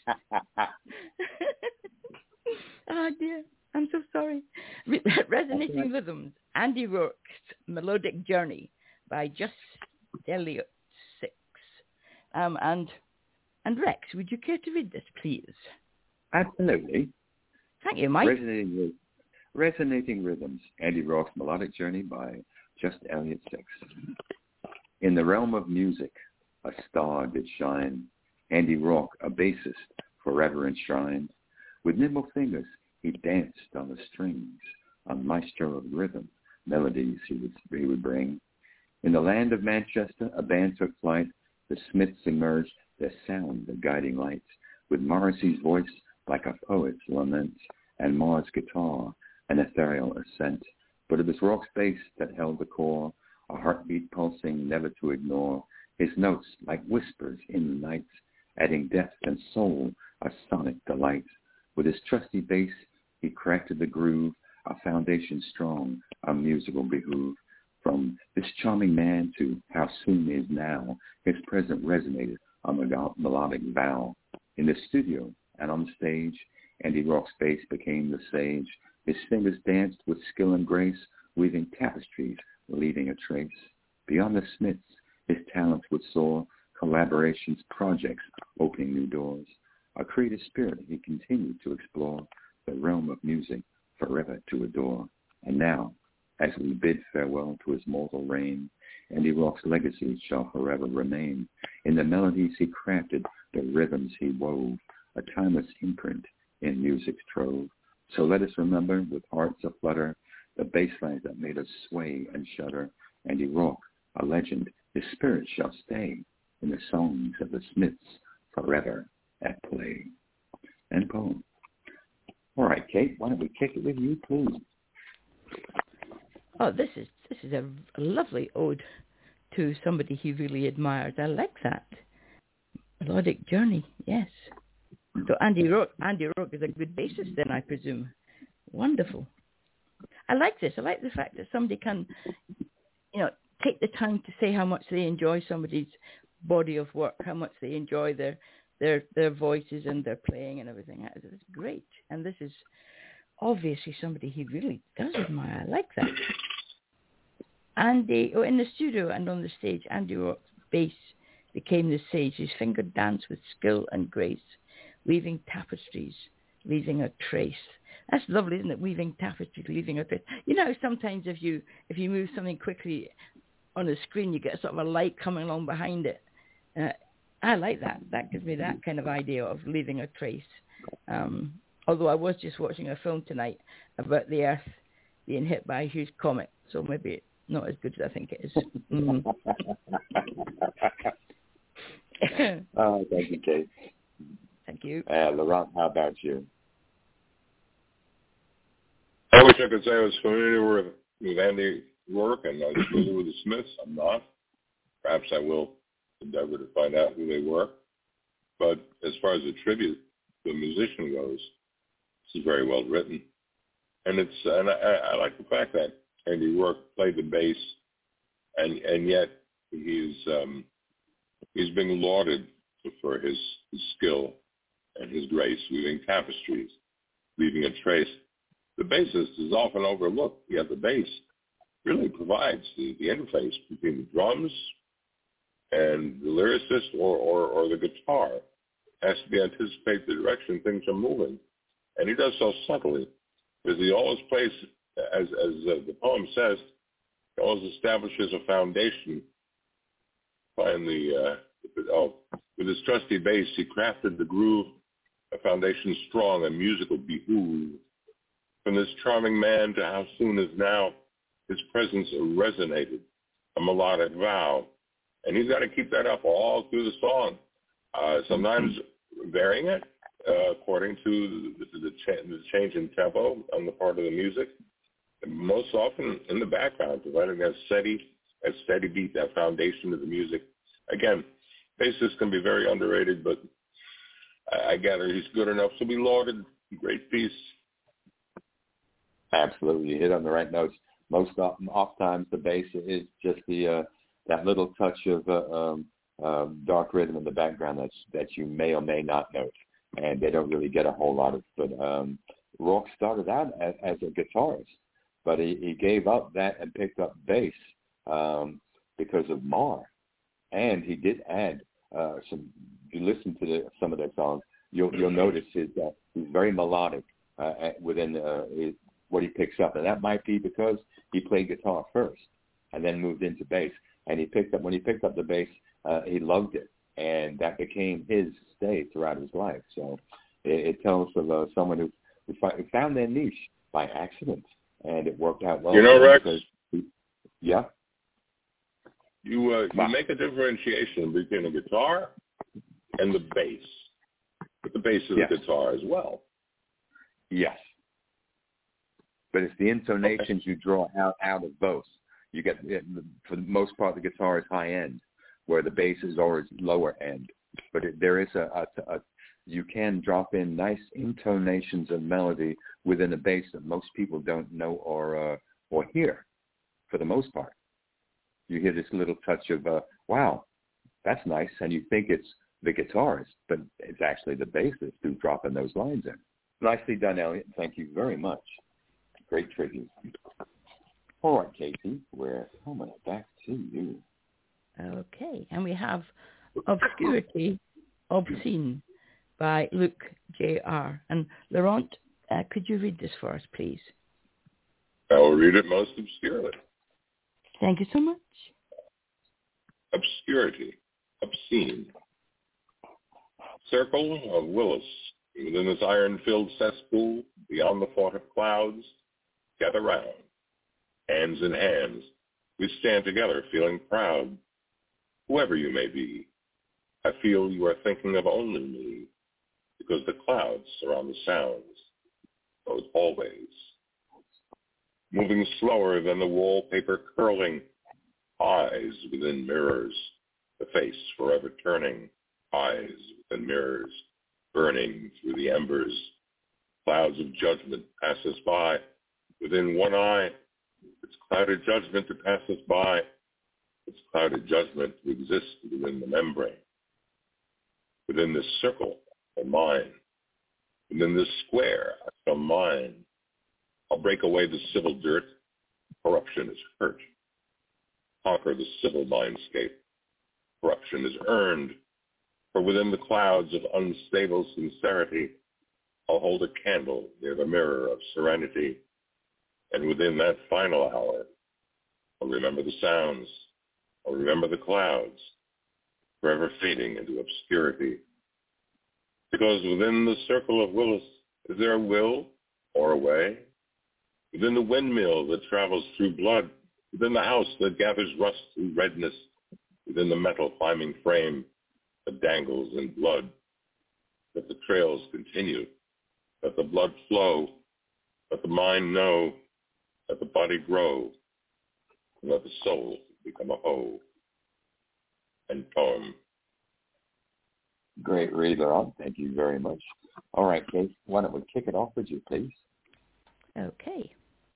Oh dear, I'm so sorry. Resonating Rhythms, Andy Rourke's Melodic Journey by Just Elliot 6. And Rex, would you care to read this, please? Absolutely. Thank you, Mike. Resonating Rhythms, Andy Rourke's Melodic Journey by Just Elliot 6. In the realm of music, a star did shine. Andy Rourke, a bassist, forever enshrined. With nimble fingers, he danced on the strings, a maestro of rhythm, melodies he would bring. In the land of Manchester, a band took flight. The Smiths emerged, their sound the guiding lights. With Morrissey's voice like a poet's lament, and Mars' guitar an ethereal ascent. But it was Rock's bass that held the core, a heartbeat pulsing, never to ignore. His notes like whispers in the night, adding depth and soul, a sonic delight. With his trusty bass, he crafted the groove, a foundation strong, a musical behoove. From this charming man to how soon is now, his present resonated on the melodic vow. In the studio and on the stage, Andy Rock's bass became the sage. His fingers danced with skill and grace, weaving tapestries, leaving a trace. Beyond the Smiths, his talents would soar, collaborations, projects, opening new doors. A creative spirit he continued to explore, the realm of music forever to adore. And now, as we bid farewell to his mortal reign, Andy Rock's legacy shall forever remain. In the melodies he crafted, the rhythms he wove, a timeless imprint in music's trove. So let us remember, with hearts aflutter, the bass lines that made us sway and shudder. Andy Rock, a legend, his spirit shall stay in the songs of the Smiths forever at play. End poem. All right, Kate, why don't we kick it with you, please? Oh, this is a lovely ode to somebody he really admires. I like that. Melodic Journey, yes. So Andy Rock is a good bassist then, I presume. Wonderful. I like this. I like the fact that somebody can, take the time to say how much they enjoy somebody's body of work, how much they enjoy their voices and their playing and everything. It's great. And this is obviously somebody he really does admire. I like that. Andy, in the studio and on the stage, Andy Rock's bass became the sage. His finger danced with skill and grace, weaving tapestries, leaving a trace. That's lovely, isn't it? Weaving tapestries, leaving a trace. You know, sometimes if you move something quickly on the screen, you get sort of a light coming along behind it. I like that. That gives me that kind of idea of leaving a trace. Although I was just watching a film tonight about the Earth being hit by a huge comet, so maybe it's not as good as I think it is. Oh, thank you, Kate. Thank you. Laurent, how about you? I wish I could say I was familiar with Andy's work and I was familiar with the Smiths. I'm not. Perhaps I will endeavor to find out who they were. But as far as a tribute to a musician goes, this is very well written. And I like the fact that Andy Rock played the bass, and yet he's being lauded for his skill and his grace, weaving tapestries, leaving a trace. The bassist is often overlooked, yet the bass really provides the interface between the drums and the lyricist or the guitar. Has to be anticipate the direction things are moving. And he does so subtly, because he always plays, as the poem says, he always establishes a foundation. Finally, with his trusty bass, he crafted the groove, a foundation strong and musical behoove. From this charming man to how soon is now, his presence resonated, a melodic vow. And he's got to keep that up all through the song, sometimes varying it according to the change in tempo on the part of the music. And most often in the background, providing that steady beat, that foundation of the music. Again, bassists can be very underrated, but I gather he's good enough to be lauded. Great piece. Absolutely, you hit on the right notes. Oftentimes the bass is just that little touch of dark rhythm in the background that you may or may not note, and they don't really get a whole lot of. But Rock started out as a guitarist, but he gave up that and picked up bass because of Mar, and he did add some. If you listen to some of their songs, you'll notice he's very melodic within what he picks up, and that might be because he played guitar first and then moved into bass. And when he picked up the bass, he loved it, and that became his stay throughout his life. So it tells of someone who found their niche by accident, and it worked out well. You know, Rex? Yeah? You make a differentiation between a guitar and the bass, but the bass is a guitar as well. Yes. but it's the intonations you draw out of both. You get, for the most part, the guitar is high end, where the bass is always lower end. But there is you can drop in nice intonations of melody within a bass that most people don't know or hear. For the most part, you hear this little touch of wow, that's nice, and you think it's the guitarist, but it's actually the bassist who's dropping those lines in. Nicely done, Elliot. Thank you very much. Great tribute. All right, Casey, we're coming back to you. Okay, and we have Obscurity, Obscene by Luke J.R. And Laurent, could you read this for us, please? I will read it most obscurely. Thank you so much. Obscurity, obscene. Circle of Willis, within this iron-filled cesspool, beyond the thought of clouds, gather round. Hands in hands, we stand together feeling proud. Whoever you may be, I feel you are thinking of only me, because the clouds surround the sounds, those always. Moving slower than the wallpaper curling, eyes within mirrors, the face forever turning, eyes within mirrors, burning through the embers. Clouds of judgment pass us by, within one eye, its clouded judgment to pass us by, its clouded judgment to exist within the membrane. Within this circle are mine. Within this square I shall mine. I'll break away the civil dirt. Corruption is hurt. Conquer the civil mindscape. Corruption is earned. For within the clouds of unstable sincerity, I'll hold a candle near the mirror of serenity. And within that final hour, I'll remember the sounds. I'll remember the clouds, forever fading into obscurity. Because within the circle of Willis, is there a will or a way? Within the windmill that travels through blood, within the house that gathers rust through redness, within the metal climbing frame that dangles in blood, let the trails continue, let the blood flow, let the mind know, let the body grow, and let the soul become a whole. And poem. Great read, Laurent. Thank you very much. All right, Kate, why don't we kick it off with you, please? Okay.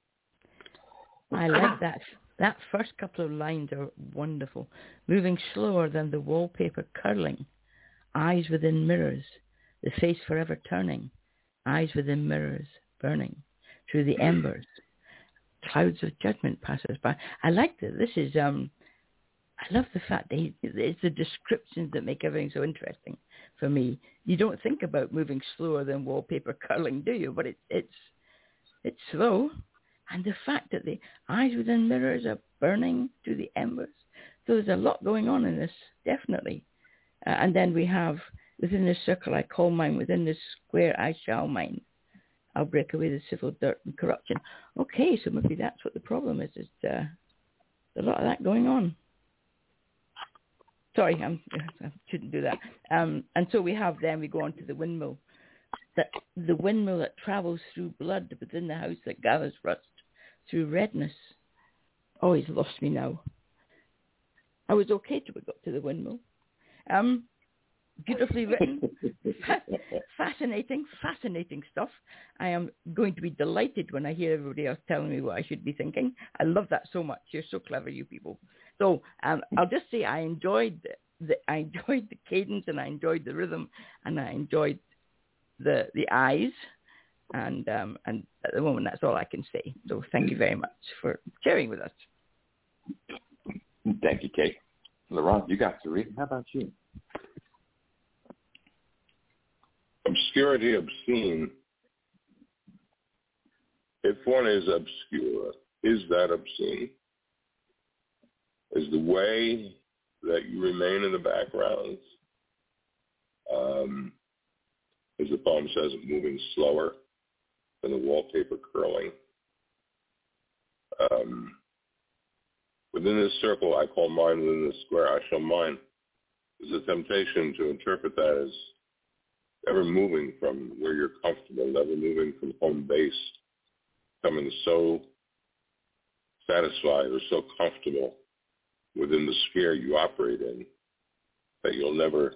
I like that. That first couple of lines are wonderful. Moving slower than the wallpaper curling, eyes within mirrors, the face forever turning, eyes within mirrors burning, through the embers, clouds of judgment passes by. I like that. This is, I love the fact that it's the descriptions that make everything so interesting for me. You don't think about moving slower than wallpaper curling, do you? But it's slow. And the fact that the eyes within mirrors are burning through the embers. So there's a lot going on in this, definitely. And then we have, within this circle I call mine, within this square I shall mine. I'll break away the civil dirt and corruption. Okay, so maybe that's what the problem is. There's a lot of that going on. Sorry, I shouldn't do that. And so we have, then we go on to the windmill. The windmill that travels through blood within the house that gathers rust through redness. Oh, he's lost me now. I was okay till we got to the windmill. Beautifully written, fascinating stuff. I am going to be delighted when I hear everybody else telling me what I should be thinking. I love that so much. You're so clever, you people. So I'll just say I enjoyed the cadence, and I enjoyed the rhythm, and I enjoyed the eyes, and at the moment that's all I can say. So thank you very much for sharing with us. Thank you, Kate. Laurent, you got to read. How about you? Obscurity, obscene. If one is obscure, is that obscene? Is the way that you remain in the background, as the poem says, moving slower than the wallpaper curling. Within this circle I call mine, within this square I shall mine. There's a temptation to interpret that as ever moving from where you're comfortable, never moving from home base, becoming so satisfied or so comfortable within the sphere you operate in that you'll never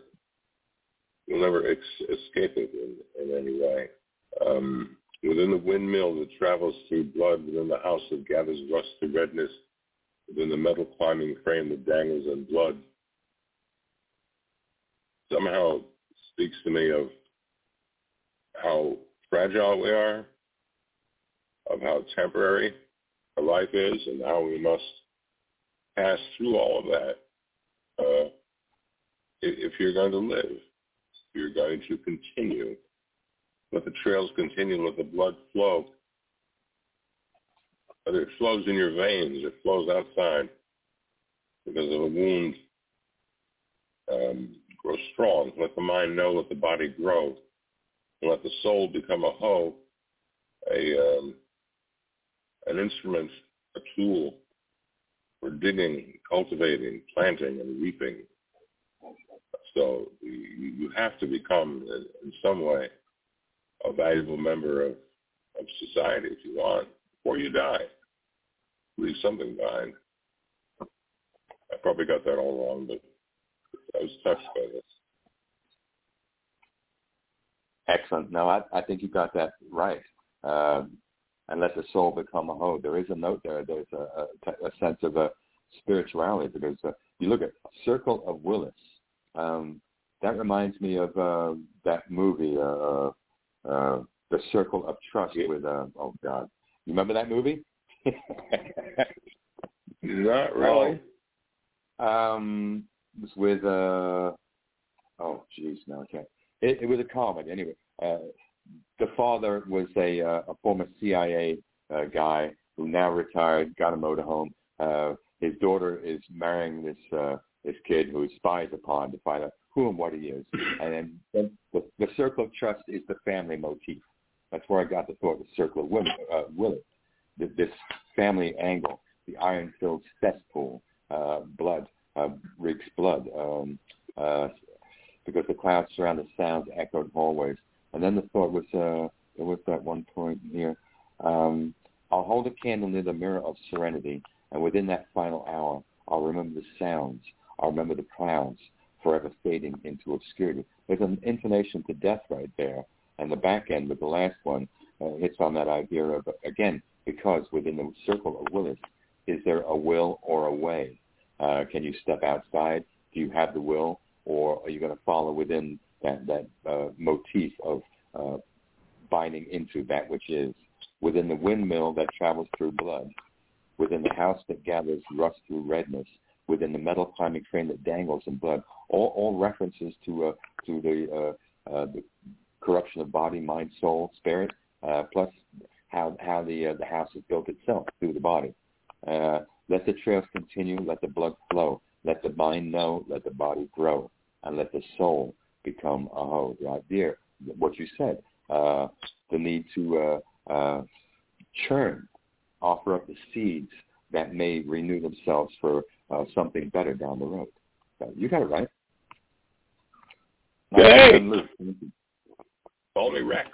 escape it in any way. Within the windmill that travels through blood, within the house that gathers rust to redness, within the metal climbing frame that dangles in blood, somehow speaks to me of how fragile we are, of how temporary our life is, and how we must pass through all of that if you're going to live, if you're going to continue. Let the trails continue, let the blood flow. Whether it flows in your veins, it flows outside because of a wound. Grow strong. Let the mind know, let the body grow. And let the soul become a hoe, an instrument, a tool for digging, cultivating, planting, and reaping. So you have to become, in some way, a valuable member of society if you want, before you die. Leave something behind. I probably got that all wrong, but I was touched by this. Excellent. No, I think you got that right. And let the soul become a hoe. There is a note there. There's a sense of a spirituality, because you look at Circle of Willis. That reminds me of that movie, The Circle of Trust, with, oh God. You remember that movie? Not really. It was with, oh geez, no, I can't. It was a comedy. Anyway, the father was a former CIA guy who now retired, got a motorhome. His daughter is marrying this kid who he spies upon to find out who and what he is. And then the Circle of Trust is the family motif. That's where I got the thought, the Circle of Willis. This family angle, the iron-filled cesspool, blood, reeks blood, because the clouds surround the sounds echoed hallways. And then the thought was, there was that one point here, I'll hold a candle near the mirror of serenity, and within that final hour, I'll remember the sounds, I'll remember the clouds, forever fading into obscurity. There's an intonation to death right there. And the back end with the last one hits on that idea of, again, because within the Circle of Willis, is there a will or a way? Can you step outside? Do you have the will? Or are you going to follow within that motif of binding into that which is? Within the windmill that travels through blood, within the house that gathers rust through redness, within the metal climbing frame that dangles in blood, all references to the corruption of body, mind, soul, spirit, plus how the house is built itself through the body. Let the trails continue, let the blood flow, let the mind know, let the body grow, and let the soul become a hoe. The idea, what you said, the need to churn, offer up the seeds that may renew themselves for something better down the road. You got it right. Hey! Call me Rex.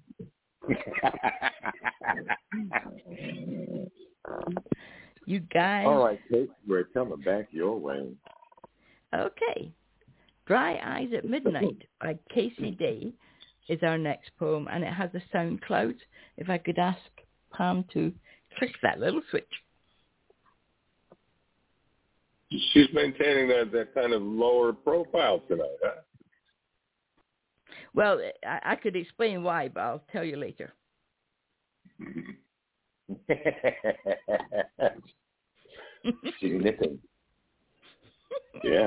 You guys. All right, Kate, we're coming back your way. Okay. Dry Eyes at Midnight by Casey Day is our next poem, and it has a sound cloud. If I could ask Pam to click that little switch. She's maintaining that kind of lower profile tonight, huh? Well, I could explain why, but I'll tell you later. She's nipping. Yeah.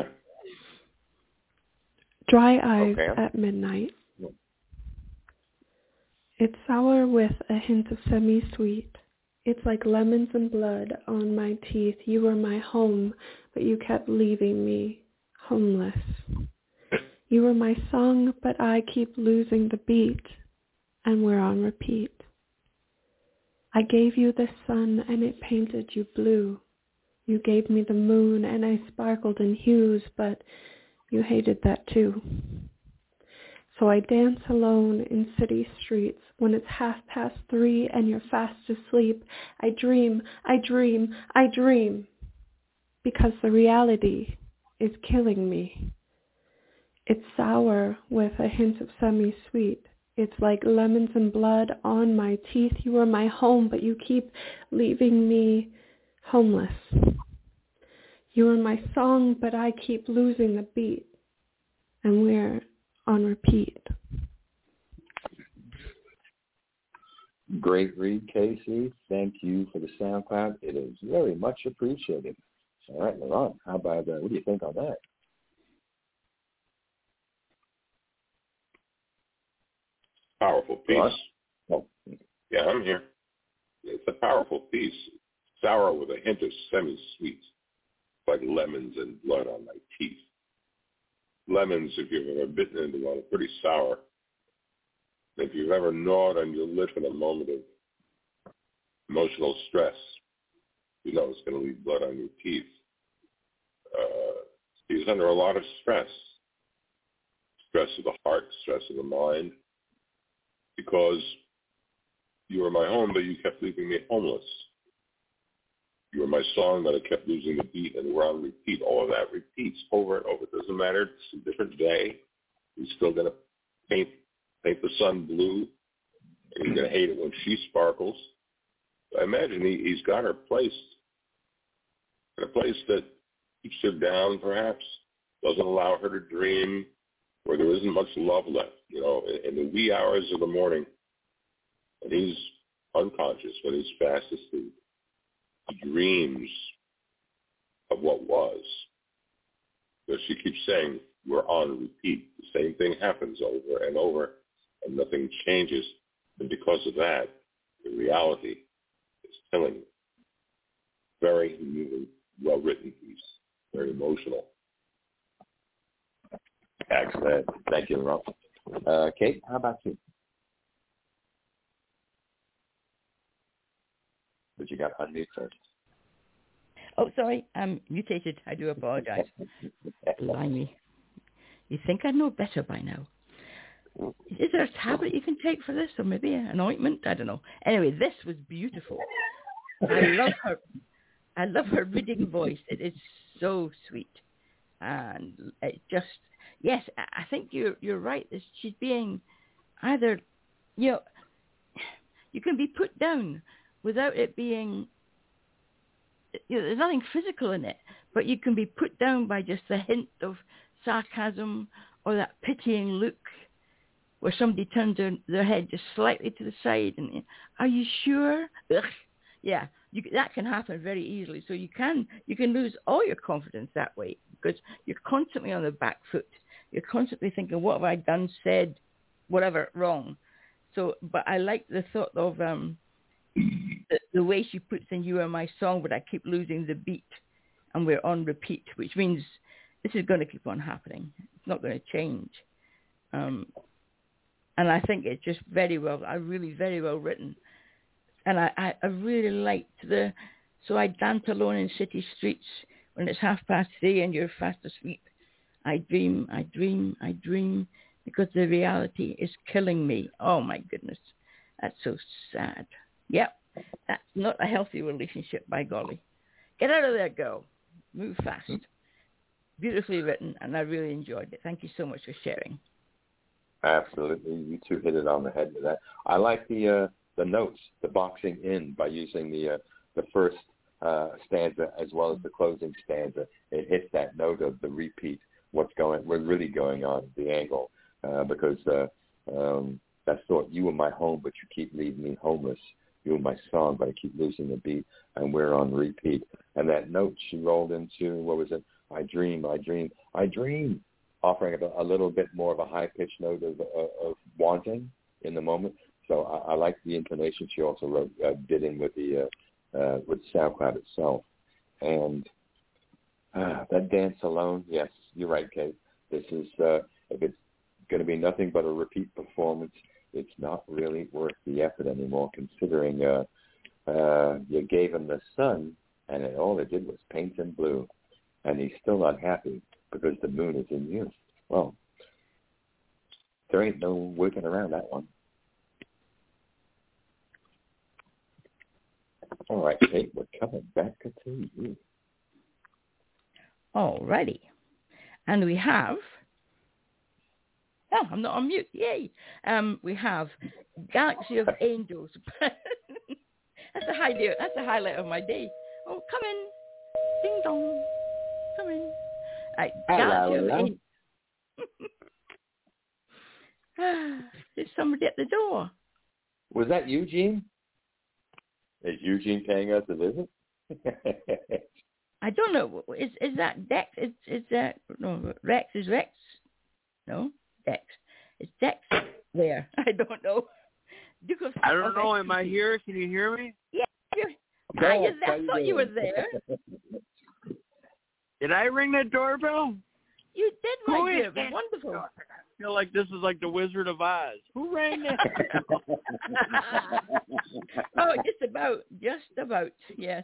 Dry Eyes at Midnight. It's sour with a hint of semi-sweet. It's like lemons and blood on my teeth. You were my home, but you kept leaving me homeless. You were my song, but I keep losing the beat, and we're on repeat. I gave you the sun, and it painted you blue. You gave me the moon, and I sparkled in hues, but you hated that too. So I dance alone in city streets when it's 3:30 and you're fast asleep. I dream, I dream, I dream, because the reality is killing me. It's sour with a hint of semi-sweet. It's like lemons and blood on my teeth. You are my home, but you keep leaving me homeless. You are my song, but I keep losing the beat. And we're on repeat. Great read, Casey. Thank you for the SoundCloud. It is very much appreciated. All right, Laurent, how about what do you think on that? Powerful piece. Oh. Yeah, I'm here. It's a powerful piece. Sour with a hint of semi-sweet, like lemons and blood on my teeth. Lemons, if you've ever bitten into one, are pretty sour. If you've ever gnawed on your lip in a moment of emotional stress, you know it's going to leave blood on your teeth. He's under a lot of stress. Stress of the heart, stress of the mind. Because you were my home, but you kept leaving me homeless. You were my song, but I kept losing the beat, and we're on repeat. All of that repeats over and over. It doesn't matter. It's a different day. He's still going to paint the sun blue, and he's going to hate it when she sparkles. I imagine he's got her placed in a place that keeps her down, perhaps, doesn't allow her to dream, where there isn't much love left, you know, in the wee hours of the morning, and he's unconscious when he's fast asleep. He dreams of what was. But she keeps saying, we're on repeat. The same thing happens over and over, and nothing changes. And because of that, the reality is killing me. Very moving, well-written piece, very emotional. Excellent. Thank you, Rob. Kate, how about you? But you got unmute first. Oh, sorry, I'm mutated. I do apologize. Blimey. You think I'd know better by now. Is there a tablet you can take for this, or maybe an ointment? I don't know. Anyway, this was beautiful. I love her reading voice. It is so sweet, and it just, yes, I think you're right. She's being either, you can be put down without it being, there's nothing physical in it, but you can be put down by just the hint of sarcasm or that pitying look where somebody turns their head just slightly to the side and, are you sure? Ugh. Yeah, that can happen very easily. So you can lose all your confidence that way because you're constantly on the back foot. You're constantly thinking, what have I done, said, whatever, wrong. So, but I like the thought of the way she puts in "You Are My Song," but I keep losing the beat, and we're on repeat, which means this is going to keep on happening. It's not going to change. And I think it's just very well written. And I really liked so I dance alone in city streets when it's 3:30 and you're fast asleep. I dream, I dream, I dream, because the reality is killing me. Oh my goodness. That's so sad. Yep. That's not a healthy relationship, by golly. Get out of there, girl. Move fast. Beautifully written, and I really enjoyed it. Thank you so much for sharing. Absolutely. You two hit it on the head with that. I like the notes, the boxing in by using the first stanza as well as the closing stanza. It hits that note of the repeat, what's really going on, the angle, because that thought, you were my home, but you keep leaving me homeless. You were my song, but I keep losing the beat, and we're on repeat. And that note she rolled into, what was it? I dream, I dream, I dream, offering a little bit more of a high-pitched note of wanting in the moment. So I like the intonation she also did in with the SoundCloud itself. And that dance alone, yes, you're right, Kate. This is, if it's going to be nothing but a repeat performance, it's not really worth the effort anymore, considering you gave him the sun, and all it did was paint him blue. And he's still not happy because the moon is in you. Well, There ain't no working around that one. All right, Kate, we're coming back to you. All righty. And we have... Oh, I'm not on mute. Yay. We have Galaxy of Angels. That's a highlight of my day. Oh, come in. Ding dong. Come in. Right, Galaxy of Angels. There's somebody at the door. Was that Eugene? Is Eugene paying us a visit? I don't know. Is that Dex? Is that no Rex? Is Rex? No, Dex. Is Dex there? I don't know. I don't know. Am I here? Can you hear me? Yeah. I thought you were there. Did I ring that doorbell? You did, my dear. It was wonderful. I feel like this is like the Wizard of Oz. Who rang that? Oh, just about. Yes.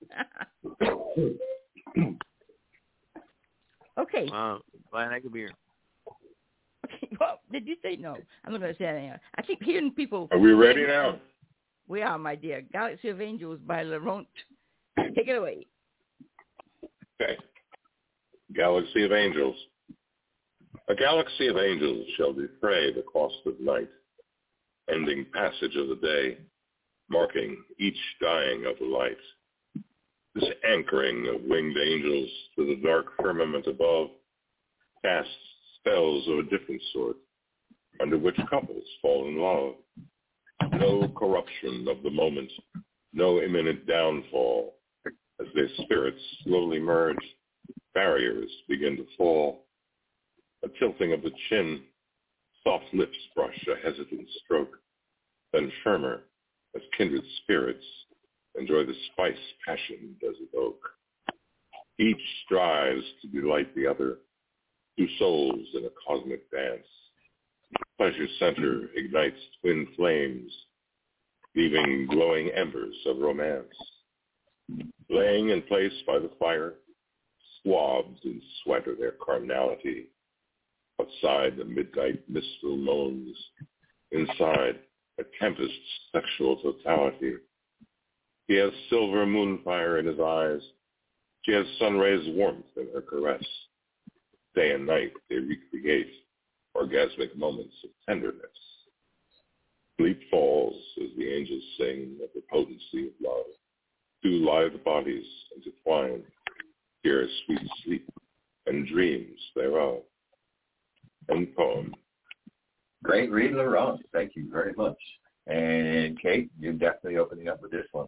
Okay. Glad I could be here. Okay. Well, did you say no? I'm not going to say anything else. I keep hearing people. Are we ready now? We are, my dear. Galaxy of Angels by Laurent. Take it away. Okay. Galaxy of Angels. A galaxy of angels shall defray the cost of night, ending passage of the day, marking each dying of the light. This anchoring of winged angels to the dark firmament above casts spells of a different sort, under which couples fall in love. No corruption of the moment, no imminent downfall. As their spirits slowly merge, barriers begin to fall. A tilting of the chin, soft lips brush a hesitant stroke, then firmer as kindred spirits enjoy the spice passion does evoke. Each strives to delight the other, two souls in a cosmic dance. Pleasure center ignites twin flames, leaving glowing embers of romance. Laying in place by the fire, swabs in sweat of their carnality. Outside, the midnight mistral moans. Inside, a tempest's sexual totality. He has silver moonfire in his eyes. She has sunray's warmth in her caress. Day and night, they recreate orgasmic moments of tenderness. Sleep falls as the angels sing of the potency of love. Two lithe bodies intertwine, hear sweet sleep and dreams thereof. End poem. Great read, Laurent. Thank you very much. And Kate, you're definitely opening up with this one.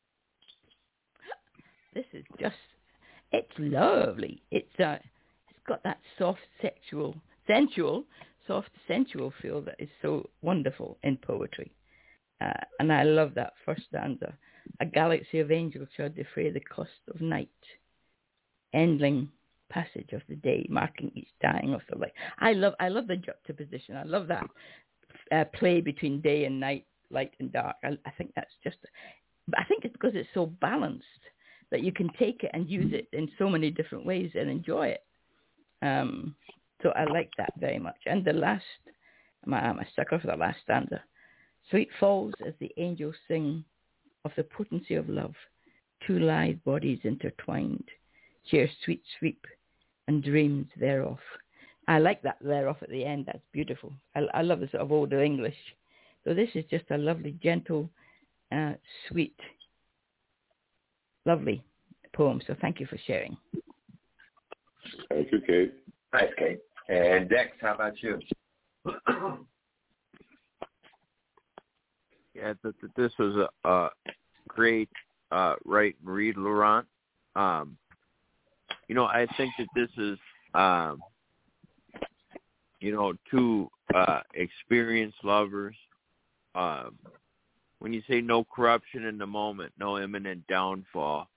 This is it's lovely. It's got that soft, sensual feel that is so wonderful in poetry. And I love that first stanza. A galaxy of angels shall defray the cost of night, ending passage of the day, marking each dying of the light. I love the juxtaposition. I love that play between day and night, light and dark. I think that's I think it's because it's so balanced that you can take it and use it in so many different ways and enjoy it. So I like that very much. And the last, I'm a sucker for the last stanza. Sweet falls as the angels sing of the potency of love, two lithe bodies intertwined, share sweet sleep and dreams thereof. I like that thereof at the end. That's beautiful. I love the sort of older English. So this is just a lovely, gentle, sweet, lovely poem. So thank you for sharing. Thank you, Kate. Thanks, Kate. And Dex, how about you? Yeah, this was a great write and read, Laurent. I think that this is, two experienced lovers. When you say no corruption in the moment, no imminent downfall,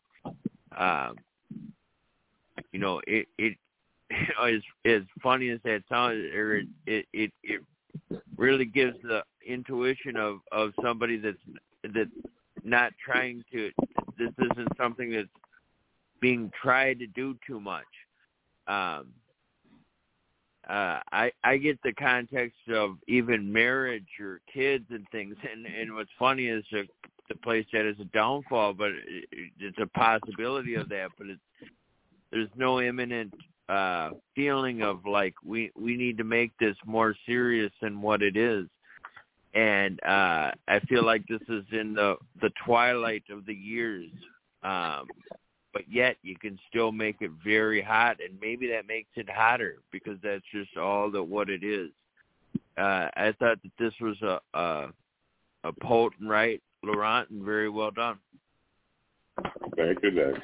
it as funny as that sounds, it really gives the intuition of somebody that's not trying to. This isn't something that's being tried to do too much. I get the context of even marriage or kids and things, and what's funny is the place that is a downfall, but it's a possibility of that, but there's no imminent feeling of like we need to make this more serious than what it is. And I feel like this is in the twilight of the years, but yet you can still make it very hot, and maybe that makes it hotter because that's just all that what it is. I thought that this was a potent right, Laurent, and very well done. Thank you, Dex.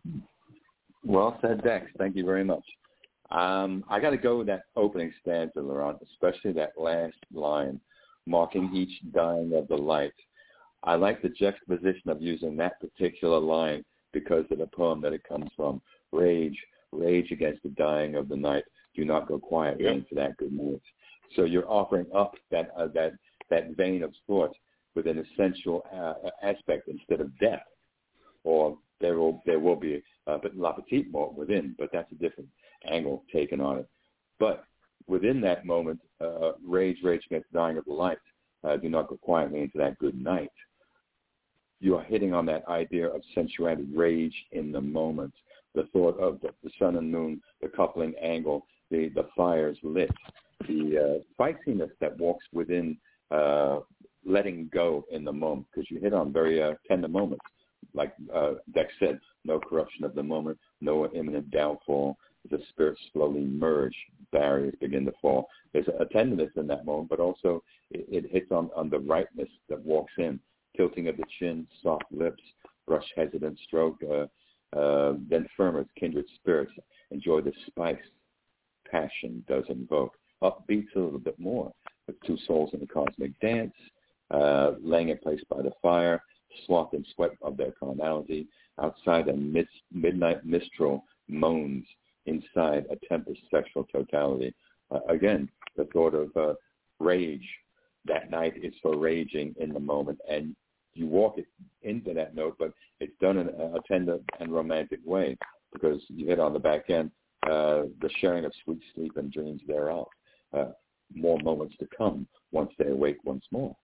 Well said, Dex. Thank you very much. I got to go with that opening stanza, Laurent, especially that last line, marking each dying of the light. I like the juxtaposition of using that particular line because of the poem that it comes from. Rage against the dying of the night. Do not go quietly into that good night. So you're offering up that vein of thought with an essential aspect instead of death. Or there will be a la petite mort within, but that's a different angle taken on it. But within that moment, rage against the dying of the light. Do not go quietly into that good night. You are hitting on that idea of sensuality, rage in the moment. The thought of the sun and moon, the coupling angle, the fires lit, the feistiness that walks within letting go in the moment, because you hit on very tender moments. Like Dex said, no corruption of the moment, no imminent downfall. The spirits slowly merge, barriers begin to fall. There's a tenderness in that moment, but also it hits on the rightness that walks in. Tilting of the chin, soft lips, brush hesitant stroke, then firmer kindred spirits. Enjoy the spice. Passion does invoke. Upbeats a little bit more, with two souls in the cosmic dance, laying in place by the fire, sloth and sweat of their carnality. Outside a midnight mistral moans. Inside a tempest sexual totality. Again, the thought of rage. That night is for raging in the moment, and you walk it into that note, but it's done in a tender and romantic way because you hit on the back end the sharing of sweet sleep and dreams thereof. More moments to come once they awake once more.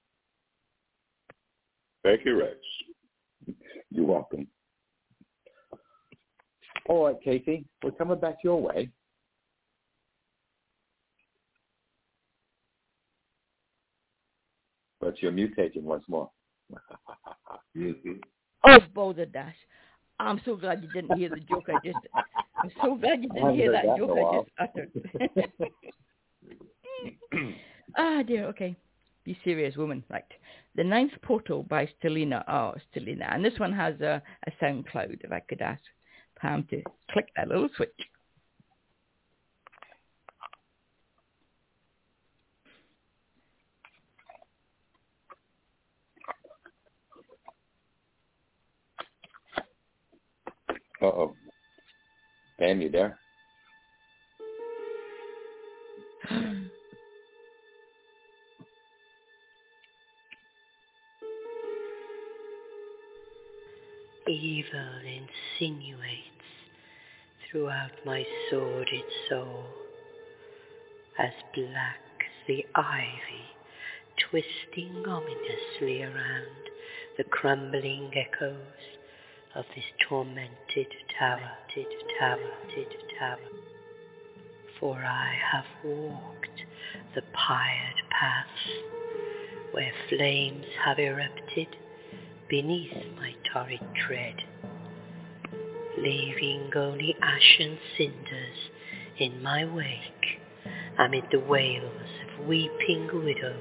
Thank you, Rex. You're welcome. All right, Casey, we're coming back your way. But you're mutating once more. Mm-hmm. Oh, Boulder Dash. I'm so glad you didn't hear the joke I just... I'm so glad you didn't hear that joke I just uttered. Ah, dear, okay. Be serious, woman. Right. The Ninth Portal by Stelina. Oh, Stelina. And this one has a sound cloud, if I could ask Pam to click that little switch. Uh-oh. Pam, you there? Evil insinuates throughout my sordid soul, as black as the ivy twisting ominously around the crumbling echoes of this tormented tower. For I have walked the pired paths where flames have erupted beneath my torrid tread, leaving only ashen cinders in my wake amid the wails of weeping widows.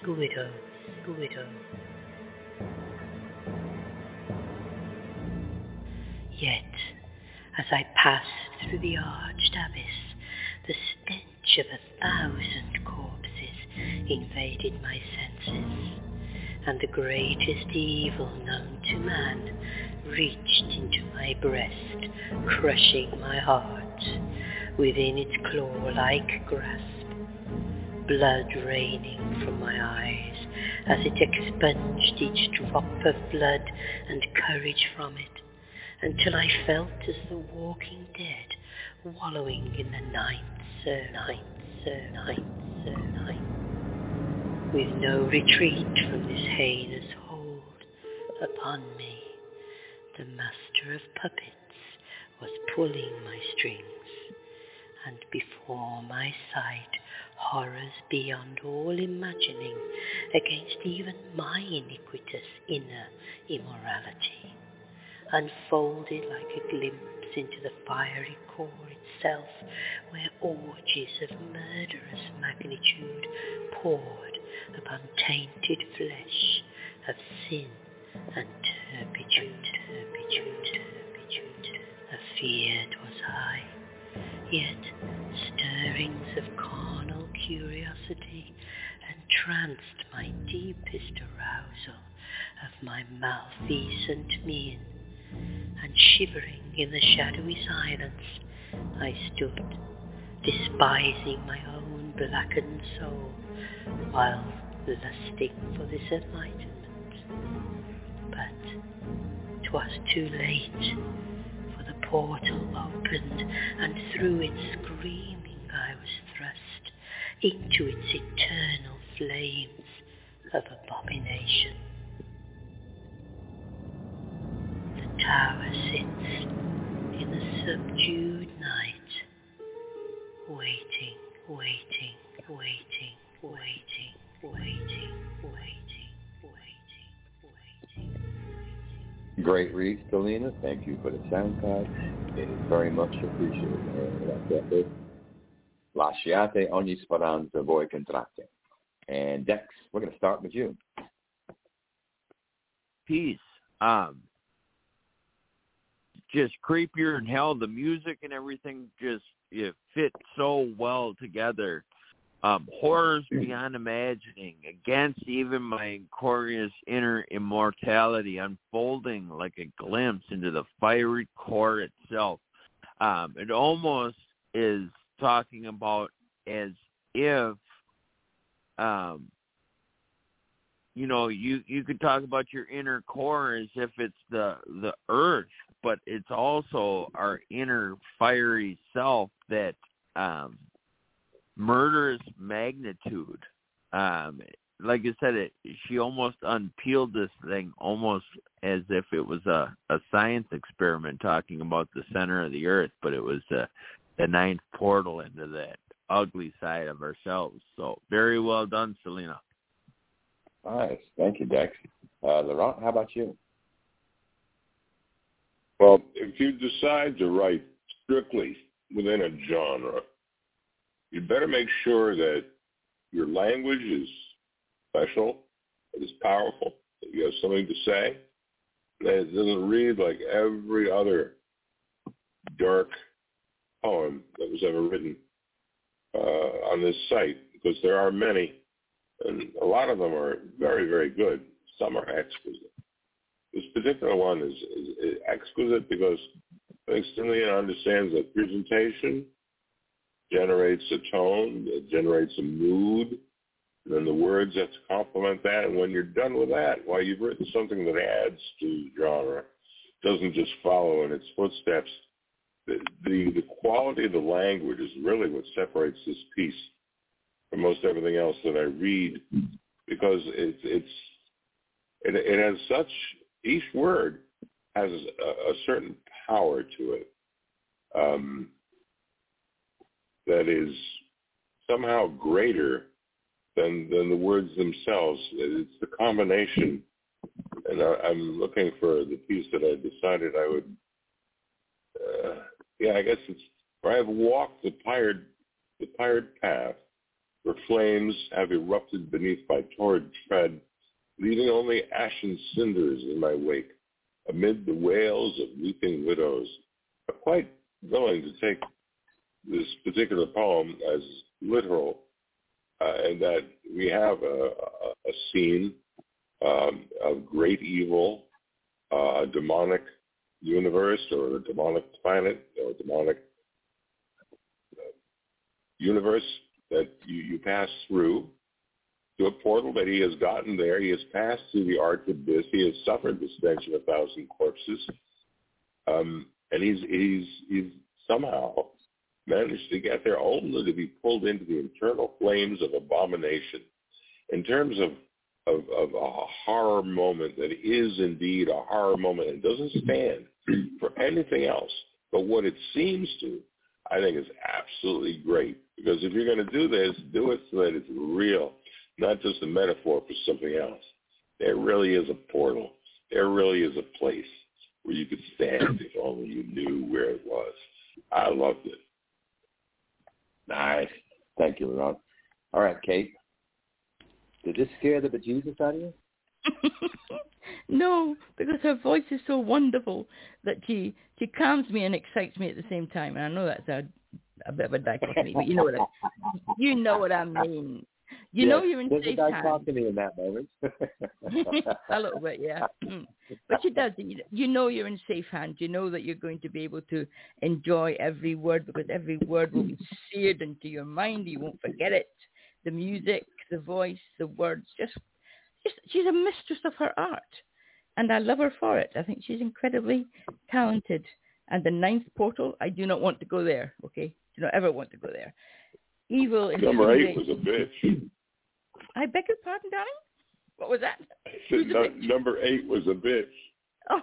Yet, as I passed through the arched abyss, the stench of 1,000 corpses invaded my senses, and the greatest evil known to man reached into my breast, crushing my heart within its claw-like grasp, blood raining from my eyes as it expunged each drop of blood and courage from it, until I felt as the walking dead wallowing in the ninth with no retreat from this heinous hold upon me. The master of puppets was pulling my strings, and before my sight horrors beyond all imagining against even my iniquitous inner immorality, unfolded like a glimpse into the fiery core itself, where orgies of murderous magnitude poured upon tainted flesh of sin and turpitude. Afeard was I, yet stirrings of carnal curiosity entranced my deepest arousal of my malfeasant mien, and shivering in the shadowy silence, I stood, despising my own blackened soul, while lusting for this enlightenment. But 'twas too late, for the portal opened, and through it screaming I was thrust into its eternal flames of abomination. The tower sits in the subdued night, waiting. Great read, Selena. Thank you for the sound card. It is very much appreciated. Lasciate ogni speranza voi contratte. And Dex, we're going to start with you. Peace. Just creepier than hell. The music and everything it fit so well together. Horrors beyond imagining, against even my inglorious inner immortality, unfolding like a glimpse into the fiery core itself. It almost is talking about as if, you could talk about your inner core as if it's the earth, but it's also our inner fiery self that murderous magnitude. Like I said, she almost unpeeled this thing almost as if it was a science experiment talking about the center of the earth, but it was the ninth portal into that ugly side of ourselves. So very well done, Selena. Nice. Thank you, Dex. Laurent, how about you? Well, if you decide to write strictly within a genre, you better make sure that your language is special, it is powerful, that you have something to say, that it doesn't read like every other dark poem that was ever written on this site, because there are many, and a lot of them are very, very good. Some are exquisite. This particular one is exquisite because I think Selena understands that presentation generates a tone, it generates a mood, and then the words have to complement that. And when you're done with that, well, you've written something that adds to genre, doesn't just follow in its footsteps. The quality of the language is really what separates this piece from most everything else that I read, because it has such, each word has a certain power to it that is somehow greater than the words themselves. It's the combination, and I'm looking for the piece that I decided I would. I guess it's where I've walked the pirate path, where flames have erupted beneath my torrid tread, leaving only ashen cinders in my wake, amid the wails of weeping widows. I'm quite willing to take this particular poem as literal, and that we have a scene of great evil, a demonic universe or a demonic planet or a demonic universe that you pass through to a portal that he has gotten there. He has passed through the arch abyss. He has suffered the stench of 1,000 corpses. And he's somehow managed to get there only to be pulled into the internal flames of abomination. In terms of a horror moment that is indeed a horror moment and doesn't stand for anything else but what it seems to, I think is absolutely great. Because if you're going to do this, do it so that it's real, not just a metaphor for something else. There really is a portal. There really is a place where you could stand if only you knew where it was. I loved it. Nice. Thank you, Ron. All right, Kate. Did this scare the bejesus out of you? No, because her voice is so wonderful that she calms me and excites me at the same time. And I know that's a bit of a dichotomy, but you know what I mean. You know you're in safe hands. There's a dichotomy in that moment. A little bit, yeah. But she does. You know you're in safe hands. You know that you're going to be able to enjoy every word because every word will be seared into your mind. You won't forget it. The music, the voice, the words. Just she's a mistress of her art. And I love her for it. I think she's incredibly talented. And the ninth portal, I do not want to go there, okay? Do not ever want to go there. Evil is... Number 8 was a bitch. I beg your pardon, darling? What was that? I said number 8 was a bitch. Oh.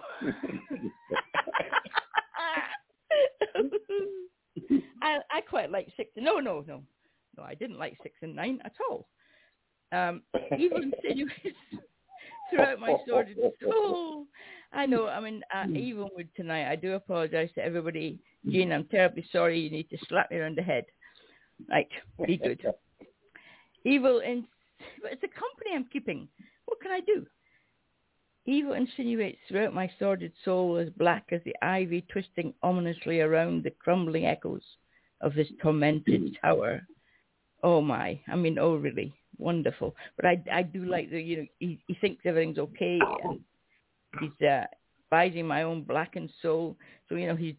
I quite like 6. No, I didn't like 6 and 9 at all. Evil insinuates throughout my sordid soul. I know, I mean, evil mood tonight. I do apologize to everybody. Jean, I'm terribly sorry. You need to slap me around the head. Right, be good. Evil but it's a company I'm keeping. What can I do? Evil insinuates throughout my sordid soul as black as the ivy twisting ominously around the crumbling echoes of this tormented tower. Oh my, I mean, oh really, wonderful. But I do like that, you know, he thinks everything's okay. And he's advising my own blackened soul. So, you know, he's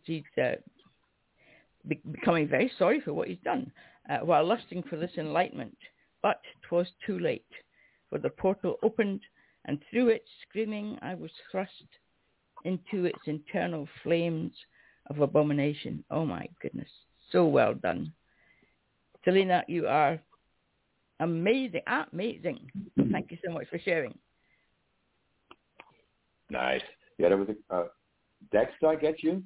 becoming very sorry for what he's done while lusting for this enlightenment. But 'twas too late, for the portal opened, and through it, screaming, I was thrust into its internal flames of abomination. Oh my goodness, so well done. Selena, you are amazing, amazing. Thank you so much for sharing. Nice. Yeah, there was Dex, did I get you?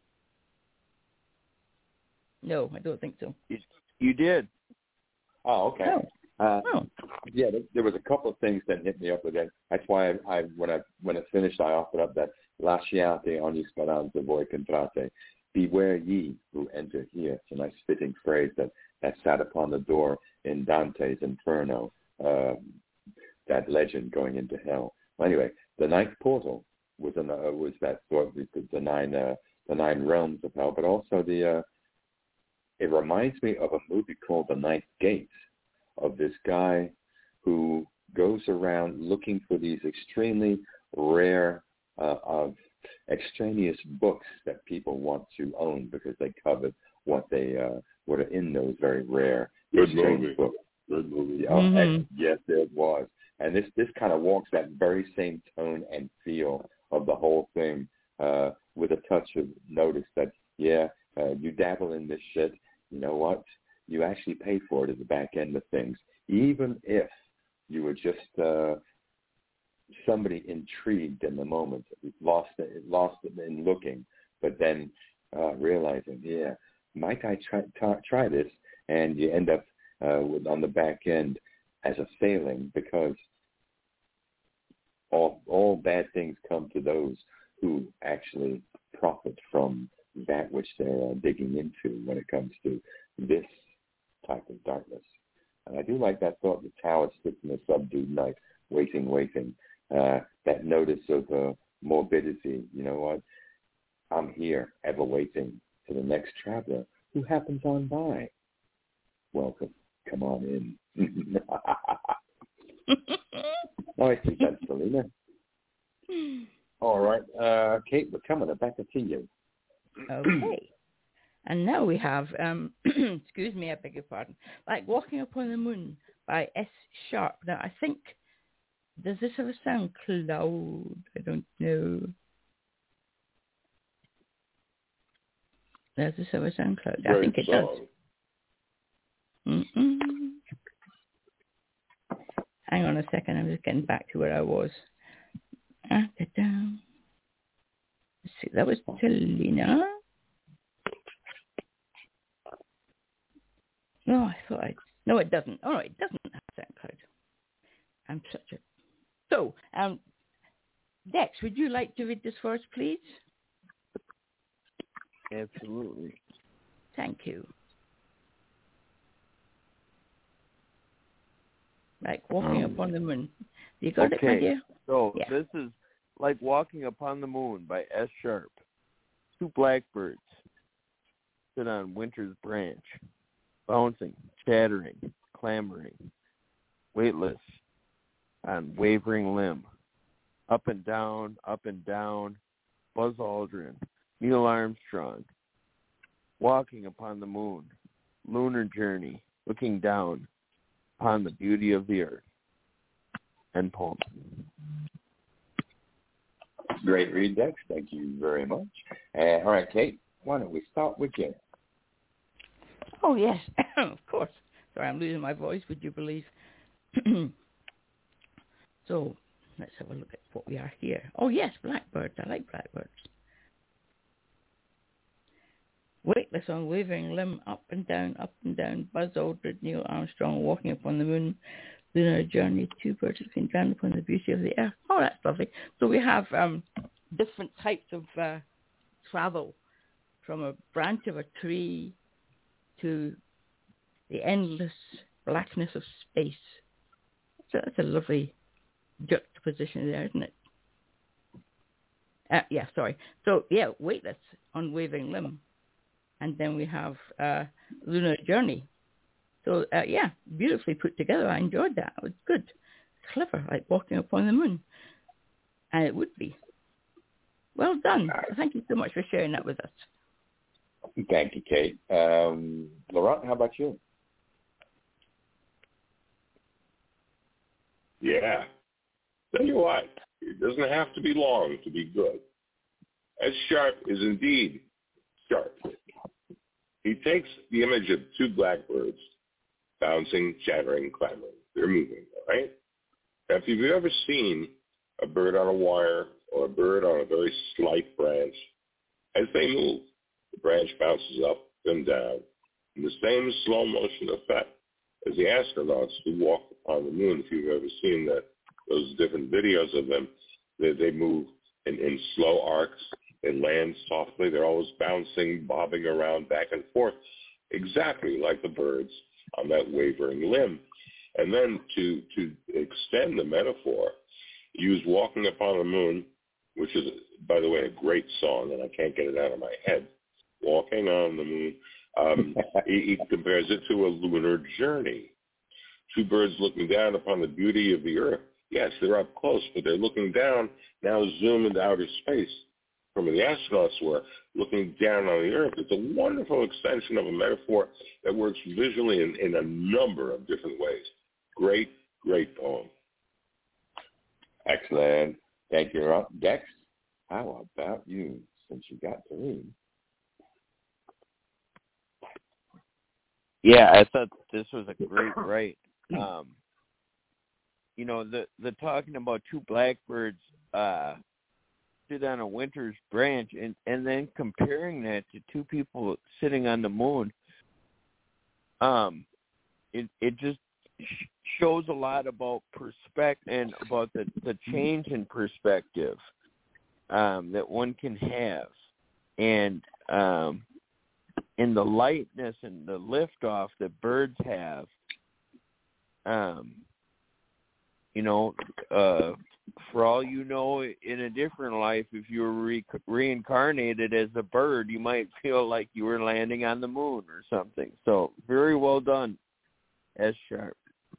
No, I don't think so. You did. Oh, okay. Yeah, there was a couple of things that hit me up with that. That's why when it finished, I offered up that lasciate ogni speranza voi contrate. Beware ye who enter here. It's a nice fitting phrase that sat upon the door in Dante's Inferno, that legend going into hell. Well, anyway, the ninth portal was that sort of the nine realms of hell, but also it reminds me of a movie called The Ninth Gate, of this guy who goes around looking for these extremely rare of extraneous books that people want to own because they covet what are in those very rare books. Good movie. Yes, it was. And this kind of walks that very same tone and feel of the whole thing with a touch of notice that, you dabble in this shit. You know what? You actually pay for it at the back end of things, even if you were just somebody intrigued in the moment, lost in looking, but then realizing, might I try this? And you end up on the back end as a failing because all bad things come to those who actually profit from that which they're digging into when it comes to this type of darkness. And I do like that thought, the tower sits in a subdued night, waiting, that notice of morbidity. You know what? I'm here, ever waiting for the next traveler who happens on by. Welcome. Come on in. I think that's Selena. All right. Kate, we're coming back to you. Okay. And now we have, excuse me, I beg your pardon, Like Walking Upon the Moon by S. Sharp. Now, I think, does this have a sound cloud? I don't know. Does this have a SoundCloud? Great I think it song. does. Hang on a second. I'm just getting back to where I was. Let's see. That was Selena. No, I thought I... No, it doesn't. Oh, no, it doesn't have SoundCloud. I'm such a... So, Dex, would you like to read this for us, please? Absolutely. Thank you. Like Walking Upon the Moon. You got it, my dear? So yeah. This is Like Walking Upon the Moon by S. Sharp. Two blackbirds sit on winter's branch, bouncing, chattering, clamoring, weightless on wavering limb. Up and down, Buzz Aldrin, Neil Armstrong, walking upon the moon, lunar journey, looking down upon the beauty of the earth. End poem. Great read, Dex. Thank you very much. All right, Kate, why don't we start with you? Oh, yes, of course. Sorry, I'm losing my voice, would you believe? So, let's have a look at what we are here. Oh, yes, blackbirds. I like blackbirds. Weightless on wavering limb, up and down, Buzz Aldrin, Neil Armstrong, walking upon the moon, lunar journey, two birds looking down upon the beauty of the earth. Oh, that's lovely. So we have different types of travel, from a branch of a tree to the endless blackness of space. So that's a lovely juxtaposition there, isn't it? So, weightless on waving limb. And then we have lunar journey. So, beautifully put together. I enjoyed that. It was good. Clever, like Walking Upon the Moon. And it would be. Well done. Thank you so much for sharing that with us. Thank you, Kate. Laurent, how about you? Yeah. Tell you what, it doesn't have to be long to be good. As Sharp is indeed sharp. He takes the image of two blackbirds bouncing, chattering, clamoring. They're moving, all right? Now, if you've ever seen a bird on a wire or a bird on a very slight branch, as they move, the branch bounces up and down in the same slow motion effect as the astronauts who walk upon the moon. If you've ever seen that, those different videos of them, they move in slow arcs. They land softly. They're always bouncing, bobbing around back and forth, exactly like the birds on that wavering limb. And then to extend the metaphor, use Walking Upon the Moon, which is, by the way, a great song, and I can't get it out of my head. Walking on the Moon. He compares it to a lunar journey. Two birds looking down upon the beauty of the earth. Yes, they're up close, but they're looking down, now zoom into outer space from where the astronauts were, looking down on the earth. It's a wonderful extension of a metaphor that works visually in a number of different ways. Great, great poem. Excellent. Thank you, Dex. How about you, since you got to read? Yeah, I thought this was a great write. The talking about two blackbirds sit on a winter's branch and then comparing that to two people sitting on the moon, it just shows a lot about perspective and about the change in perspective that one can have, and in the lightness and the liftoff that birds have. For all you know, in a different life, if you were reincarnated as a bird, you might feel like you were landing on the moon or something. So very well done, S. Sharp.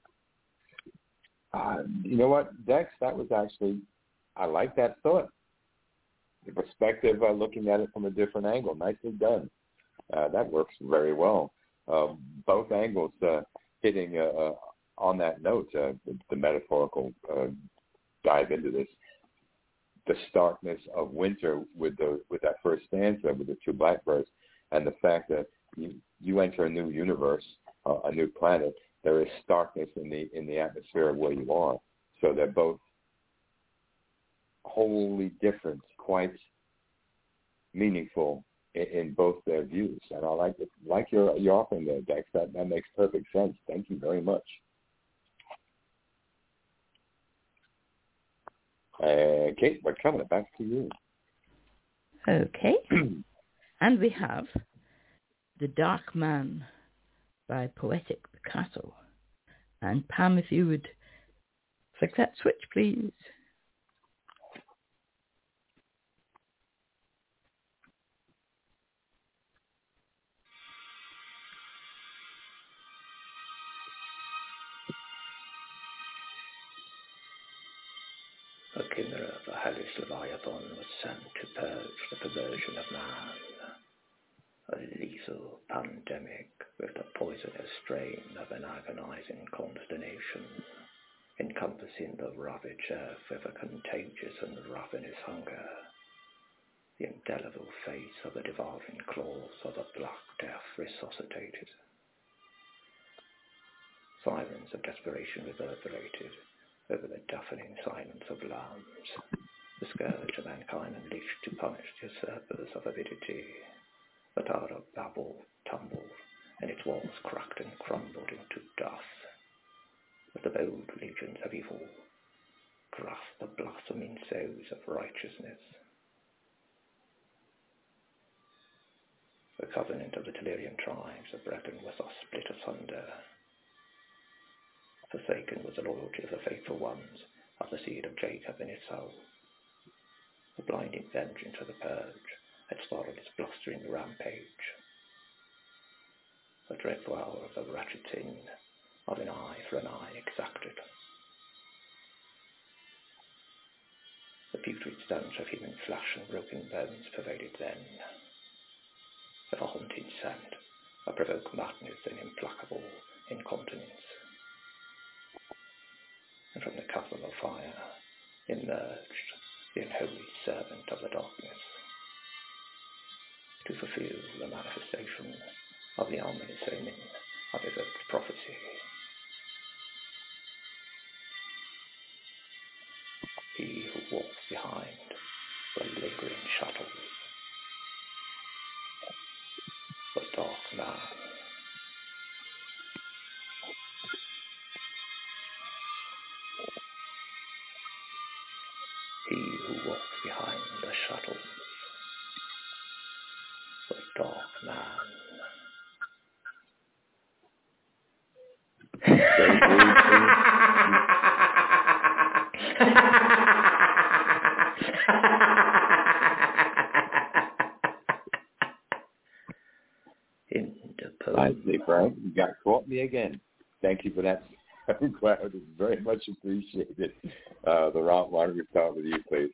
You know what, Dex? That was actually, I like that thought. The perspective, looking at it from a different angle. Nicely done. That works very well. Both angles hitting on that note, the metaphorical dive into this. The starkness of winter with that first stanza with the two blackbirds, and the fact that you enter a new universe, a new planet, there is starkness in the atmosphere of where you are. So they're both wholly different, quite meaningful in both their views. And I like your offering there, Dex. That makes perfect sense. Thank you very much. Kate, we're coming back to you. Okay. And we have The Dark Man by Poetic Picasso. And Pam, if you would flick that switch, please. A chimera of a hellish leviathan was sent to purge the perversion of man. A lethal pandemic with the poisonous strain of an agonizing consternation, encompassing the ravaged earth with a contagious and ravenous hunger. The indelible face of the devouring claws of the Black Death resuscitated. Sirens of desperation reverberated over the deafening silence of lambs, the scourge of mankind unleashed to punish the usurpers of avidity. The tower of Babel tumbled, and its walls cracked and crumbled into dust. But the bold legions of evil grasped the blossoming sows of righteousness. The covenant of the Tellurian tribes of brethren was thus split asunder. Forsaken was the loyalty of the faithful ones of the seed of Jacob and his soul. The blinding vengeance of the purge had started its blustering rampage. The dreadful hour of the wretched sin of an eye for an eye exacted. The putrid stench of human flesh and broken bones pervaded then. With a haunting scent of provoked madness and implacable incontinence. And from the chasm of fire emerged the unholy servant of the darkness to fulfill the manifestation of the ominous omen of evoked prophecy. He who walks behind the lingering shadows, the dark man. He who walks behind the shadows, the dark man. Nicely, Frank. You got caught me again. Thank you for that. I'm glad. It's very much appreciated. The Ron, why don't we start with you, please?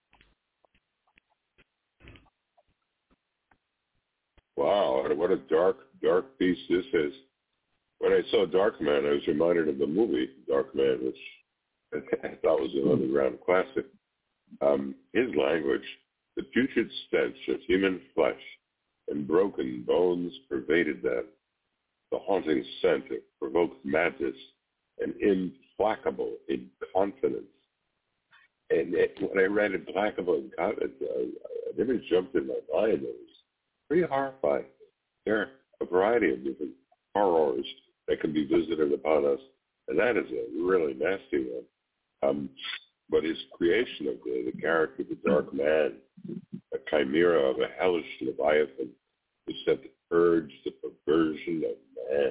Wow, what a dark piece this is. When I saw Dark Man, I was reminded of the movie Dark Man, which I thought was an underground classic. His language, the putrid stench of human flesh and broken bones pervaded them. The haunting scent provoked madness and implacable incontinence. And when I read implacable incontinence, an image jumped in my mind. It was pretty horrifying. There are a variety of different horrors that can be visited upon us, and that is a really nasty one. But his creation of the character of the Dark Man, a chimera of a hellish leviathan, is set to purge the perversion of man.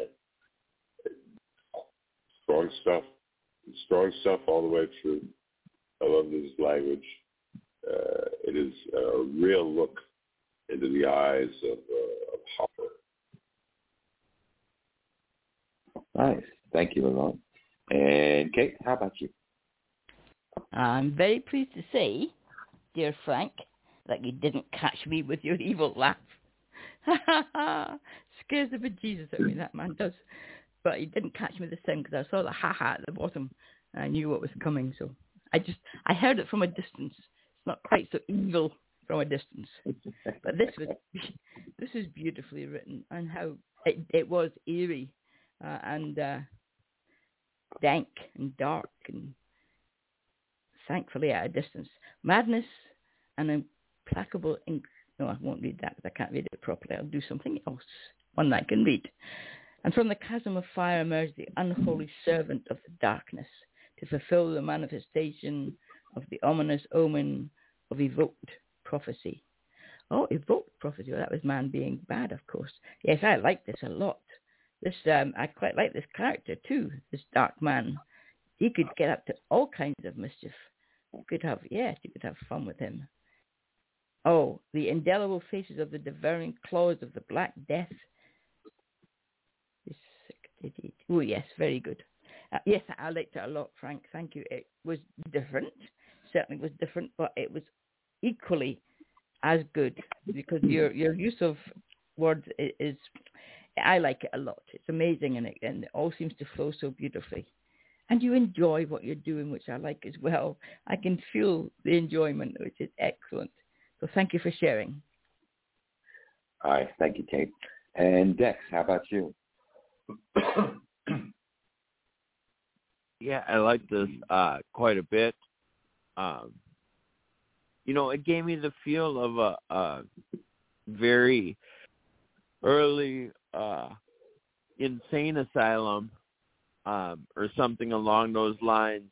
Strong stuff all the way through. I love this language. It is a real look into the eyes of horror. Nice. Thank you, Laurent. And Kate, how about you? I'm very pleased to say, dear Frank, that you didn't catch me with your evil laugh. Scares the bejesus out of me, that man does. But he didn't catch me this time because I saw the ha-ha at the bottom and I knew what was coming. So I heard it from a distance. It's not quite so evil from a distance. But this is beautifully written, and how it was eerie and dank and dark, and thankfully at a distance. Madness and implacable ink. No, I won't read that because I can't read it properly. I'll do something else, one that I can read. And from the chasm of fire emerged the unholy servant of the darkness to fulfill the manifestation of the ominous omen of evoked prophecy. Oh, evoked prophecy. Well, that was man being bad, of course. Yes, I like this a lot. This I quite like this character too, this dark man. He could get up to all kinds of mischief. You could have fun with him. Oh, the indelible faces of the devouring claws of the Black Death. Oh, yes, very good. Yes, I liked it a lot, Frank. Thank you. It was different. Certainly was different, but it was equally as good because your use of words is, I like it a lot. It's amazing, and it all seems to flow so beautifully. And you enjoy what you're doing, which I like as well. I can feel the enjoyment, which is excellent. So thank you for sharing. All right. Thank you, Kate. And Dex, how about you? Yeah, I like this quite a bit. It gave me the feel of a very early insane asylum or something along those lines,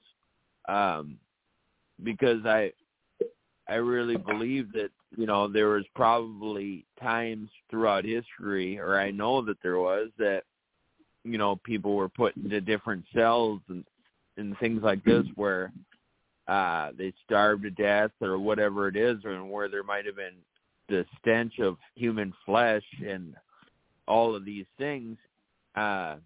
because I really believe that, there was probably times throughout history, or I know that there was, that, people were put into different cells and things like this where they starved to death or whatever it is, and where there might have been the stench of human flesh and all of these things. And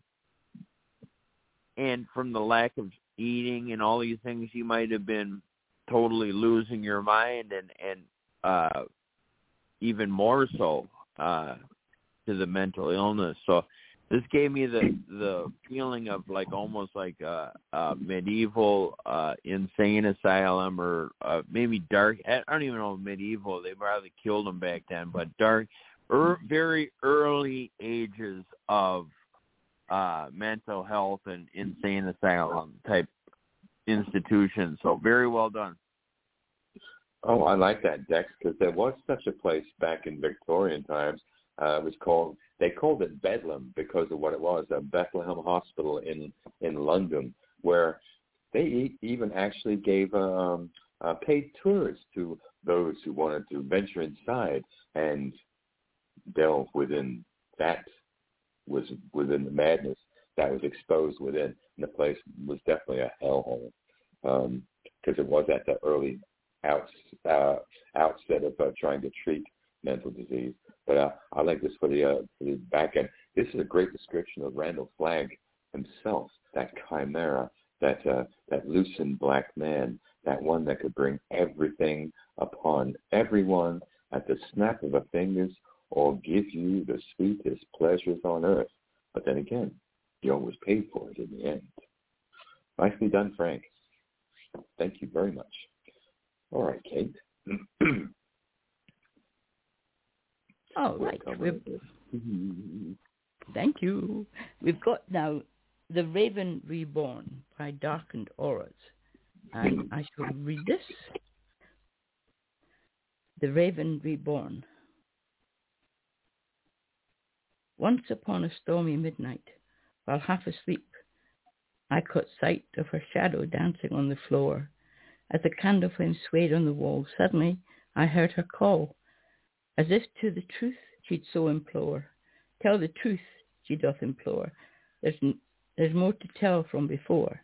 from the lack of eating and all these things, you might have been totally losing your mind and even more so to the mental illness. So this gave me the feeling of almost like a medieval insane asylum, or maybe dark. I don't even know medieval. They probably killed them back then, but dark, very early ages of mental health and insane asylum type institutions. So very well done. Oh, I like that, Dex, because there was such a place back in Victorian times. They called it Bedlam because of what it was, a Bethlehem Hospital in London, where they even actually gave paid tours to those who wanted to venture inside and delve within that, was within the madness that was exposed within. And the place was definitely a hellhole, because it was at the early outset of trying to treat mental disease. But I like this for the back end. This is a great description of Randall Flagg himself, that chimera, that loosened black man, that one that could bring everything upon everyone at the snap of a fingers, or give you the sweetest pleasures on earth. But then again, you always paid for it in the end. Nicely done, Frank. Thank you very much. All right, Kate. All right. Thank you. We've got now The Raven Reborn by Darkened Auras. And I shall read this. The Raven Reborn. Once upon a stormy midnight, while half asleep, I caught sight of her shadow dancing on the floor. As the candle flame swayed on the wall, suddenly I heard her call, as if to the truth she'd so implore. Tell the truth, she doth implore. There's more to tell from before.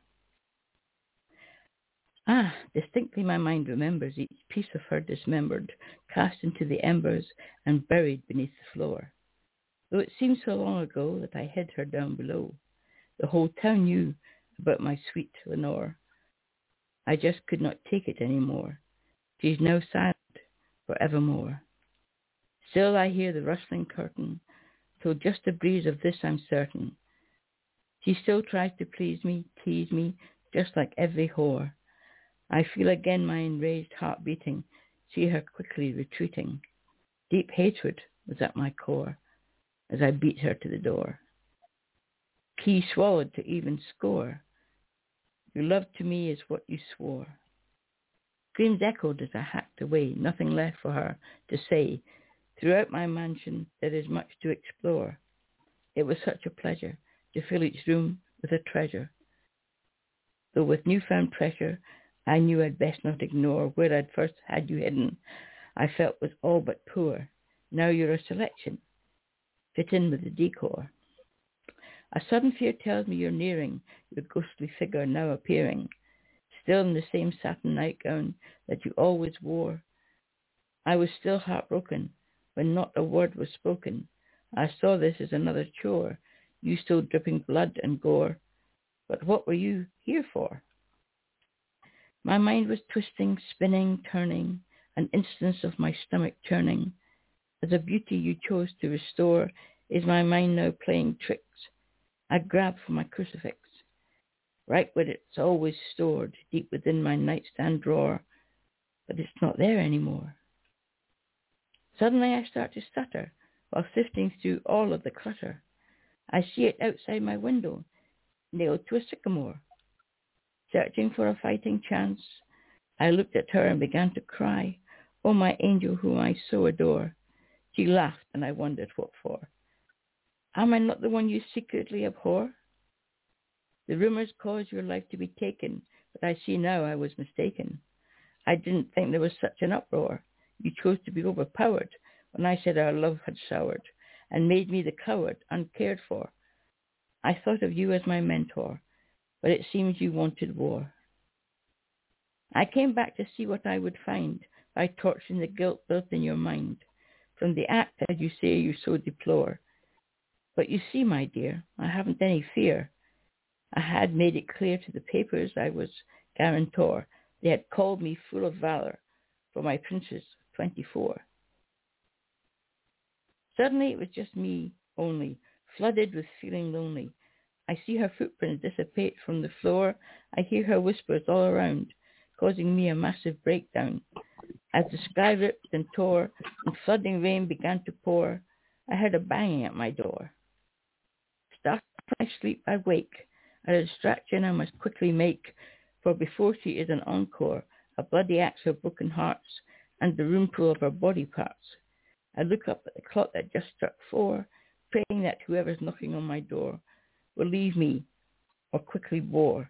Distinctly my mind remembers each piece of her dismembered, cast into the embers and buried beneath the floor. Though it seemed so long ago that I hid her down below, the whole town knew about my sweet Lenore. I just could not take it any more. She's now silent forevermore. Still I hear the rustling curtain, till just a breeze of this I'm certain. She still tries to please me, tease me, just like every whore. I feel again my enraged heart beating, see her quickly retreating. Deep hatred was at my core as I beat her to the door. Key swallowed to even score. Your love to me is what you swore. Screams echoed as I hacked away, nothing left for her to say. Throughout my mansion there is much to explore. It was such a pleasure to fill each room with a treasure. Though with newfound pressure, I knew I'd best not ignore where I'd first had you hidden. I felt was all but poor. Now you're a selection. Fit in with the decor. A sudden fear tells me you're nearing, your ghostly figure now appearing, still in the same satin nightgown that you always wore. I was still heartbroken when not a word was spoken. I saw this as another chore, you still dripping blood and gore. But what were you here for? My mind was twisting, spinning, turning, an instance of my stomach churning. As a beauty you chose to restore, is my mind now playing tricks? I grabbed for my crucifix, right where it's always stored, deep within my nightstand drawer, but it's not there anymore. Suddenly I start to stutter while sifting through all of the clutter. I see it outside my window, nailed to a sycamore. Searching for a fighting chance, I looked at her and began to cry. Oh, my angel whom I so adore. She laughed and I wondered what for. Am I not the one you secretly abhor? The rumors caused your life to be taken, but I see now I was mistaken. I didn't think there was such an uproar. You chose to be overpowered when I said our love had soured and made me the coward uncared for. I thought of you as my mentor, but it seems you wanted war. I came back to see what I would find by torturing the guilt built in your mind from the act, as you say, you so deplore. But you see, my dear, I haven't any fear. I had made it clear to the papers I was guarantor. They had called me full of valor for my princess 24. Suddenly it was just me only, flooded with feeling lonely. I see her footprints dissipate from the floor. I hear her whispers all around, causing me a massive breakdown. As the sky ripped and tore and flooding rain began to pour, I heard a banging at my door. Starting from my sleep, I wake. A distraction I must quickly make, for before she is an encore, a bloody axe of broken hearts, and the room full of her body parts. I look up at the clock that just struck 4, praying that whoever's knocking on my door will leave me or quickly bore.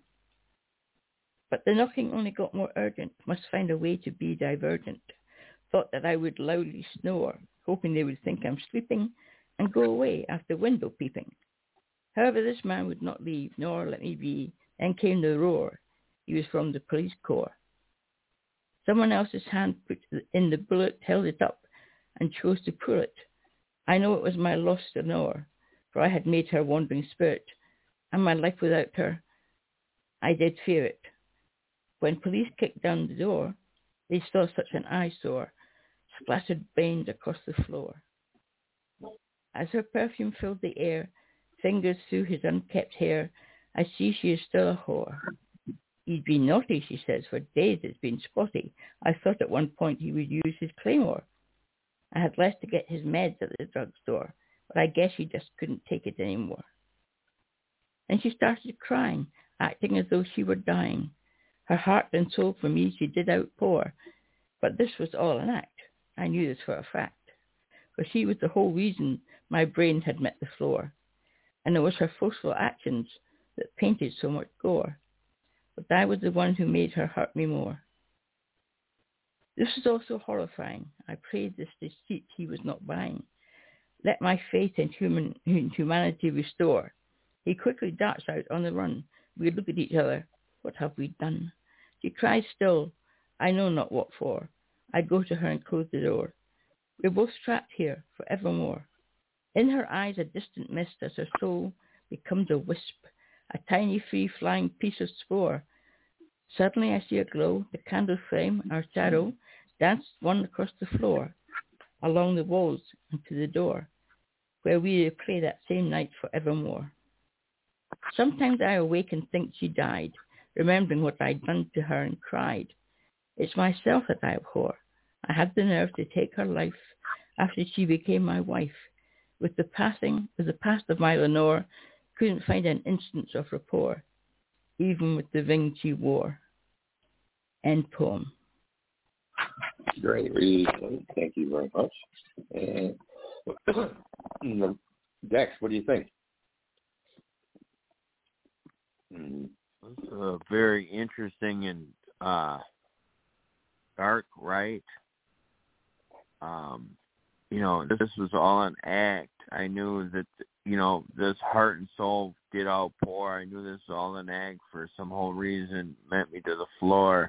But the knocking only got more urgent, must find a way to be divergent. Thought that I would loudly snore, hoping they would think I'm sleeping and go away after window peeping. However, this man would not leave, nor let me be. Then came the roar. He was from the police corps. Someone else's hand put in the bullet, held it up, and chose to pull it. I know it was my loss to know her, for I had made her wandering spirit, and my life without her, I did fear it. When police kicked down the door, they saw such an eyesore, splattered brains across the floor. As her perfume filled the air, fingers through his unkept hair, I see she is still a whore. He's been naughty, she says, for days it's been spotty. I thought at one point he would use his claymore. I had left to get his meds at the drugstore, but I guess he just couldn't take it anymore. Then she started crying, acting as though she were dying. Her heart and soul for me she did outpour, but this was all an act. I knew this for a fact, for she was the whole reason my brain had met the floor, and it was her forceful actions that painted so much gore. But I was the one who made her hurt me more. This was also horrifying. I prayed this deceit he was not buying. Let my faith in humanity restore. He quickly darts out on the run. We look at each other. What have we done? She cries still. I know not what for. I go to her and close the door. We're both trapped here forevermore. In her eyes a distant mist as her soul becomes a wisp, a tiny free-flying piece of spore. Suddenly I see a glow, the candle flame, our shadow, danced one across the floor, along the walls and to the door, where we play that same night forevermore. Sometimes I awake and think she died, remembering what I'd done to her and cried. It's myself that I abhor. I had the nerve to take her life after she became my wife. With the past of my Lenore, couldn't find an instance of rapport, even with the ring she wore. End poem. Great read. Thank you very much. And Dex, what do you think? This is very interesting and dark, right? This was all an act. I knew that, this heart and soul did outpour. I knew this was all an act for some whole reason, meant me to the floor.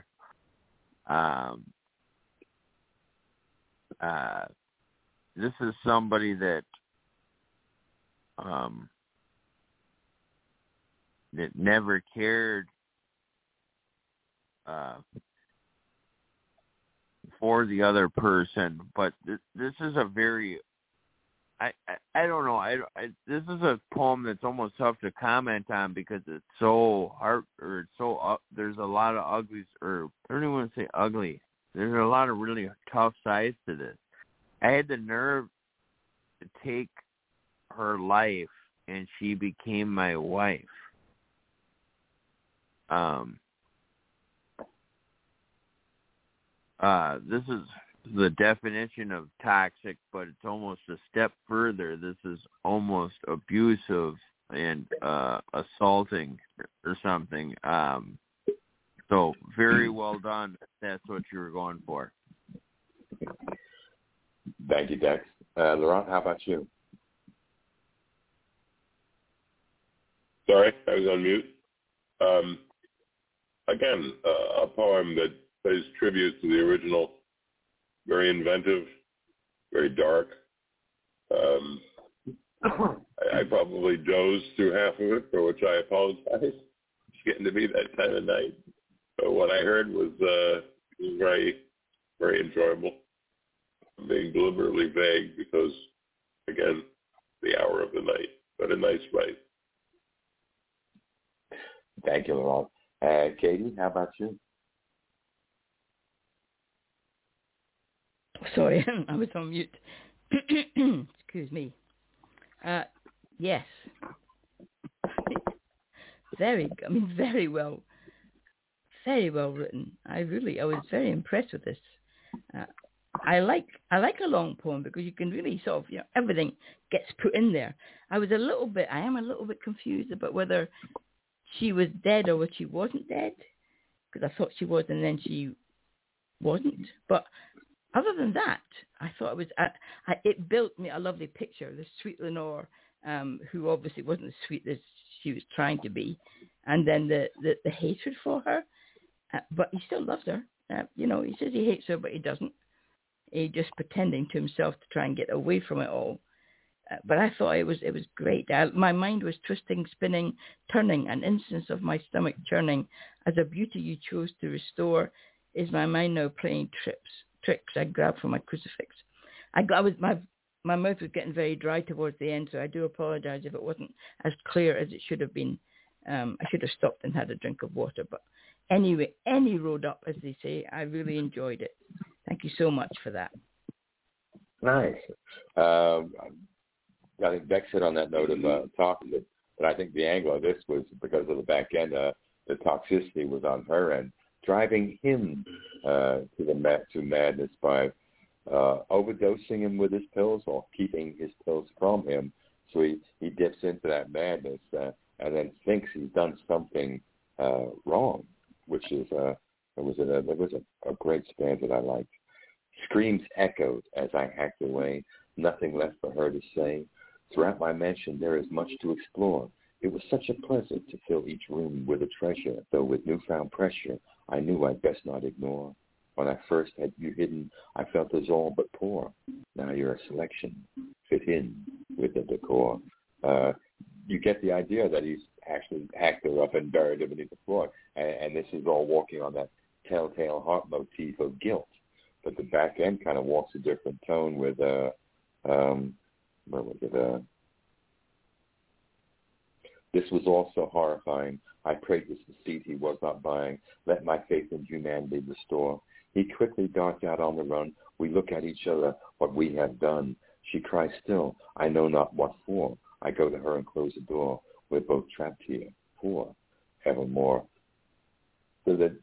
This is somebody that that never cared for the other person, but this is a very I don't know. This is a poem that's almost tough to comment on because it's so hard, or it's so there's a lot of uglies, or I don't even want to say ugly. There's a lot of really tough sides to this. I had the nerve to take her life, and she became my wife. This is the definition of toxic, but it's almost a step further. This is almost abusive and assaulting or something. So very well done. That's what you were going for. Thank you, Dex. Laurent, how about you? Sorry, I was on mute. Again, a poem that pays tribute to the original. Very inventive, very dark. I probably dozed through half of it, for which I apologize. It's getting to be that time of night. But what I heard was very, very enjoyable. I'm being deliberately vague because, again, the hour of the night, but a nice way. Thank you, Laurent. Katie, how about you? Sorry, I was on mute. Excuse me. Yes. Very well written. I was very impressed with this. I like a long poem because you can really sort of, everything gets put in there. I am a little bit confused about whether she was dead or whether she wasn't dead, because I thought she was and then she wasn't. But other than that, I thought it was. It built me a lovely picture. The sweet Lenore, who obviously wasn't as sweet as she was trying to be, and then the hatred for her, but he still loves her. He says he hates her, but he doesn't. He's just pretending to himself to try and get away from it all. But I thought it was great. My mind was twisting, spinning, turning, an instance of my stomach churning, as a beauty you chose to restore is my mind now playing tricks I grabbed from my crucifix. My mouth was getting very dry towards the end, so I do apologize if it wasn't as clear as it should have been. I should have stopped and had a drink of water. But anyway, any road up, as they say. I really enjoyed it. Thank you so much for that. Nice. I think Beck said on that note of talking, but I think the angle of this was because of the back end. The toxicity was on her end, driving him to madness by overdosing him with his pills or keeping his pills from him. So he dips into that madness and then thinks he's done something wrong, which is it was a great stanza that I liked. Screams echoed as I hacked away, nothing left for her to say. Throughout my mansion there is much to explore. It was such a pleasure to fill each room with a treasure, though with newfound pressure I knew I'd best not ignore. When I first had you hidden, I felt us all but poor. Now you're a selection, fit in with the decor. You get the idea that he's actually hacked her up and buried her beneath the floor. And this is all walking on that telltale heart motif of guilt. But the back end kind of walks a different tone with, where was it? This was also horrifying. I prayed this deceit he was not buying. Let my faith in humanity restore. He quickly darts out on the run. We look at each other, what we have done. She cries still, I know not what for. I go to her and close the door. We're both trapped here, for evermore. So that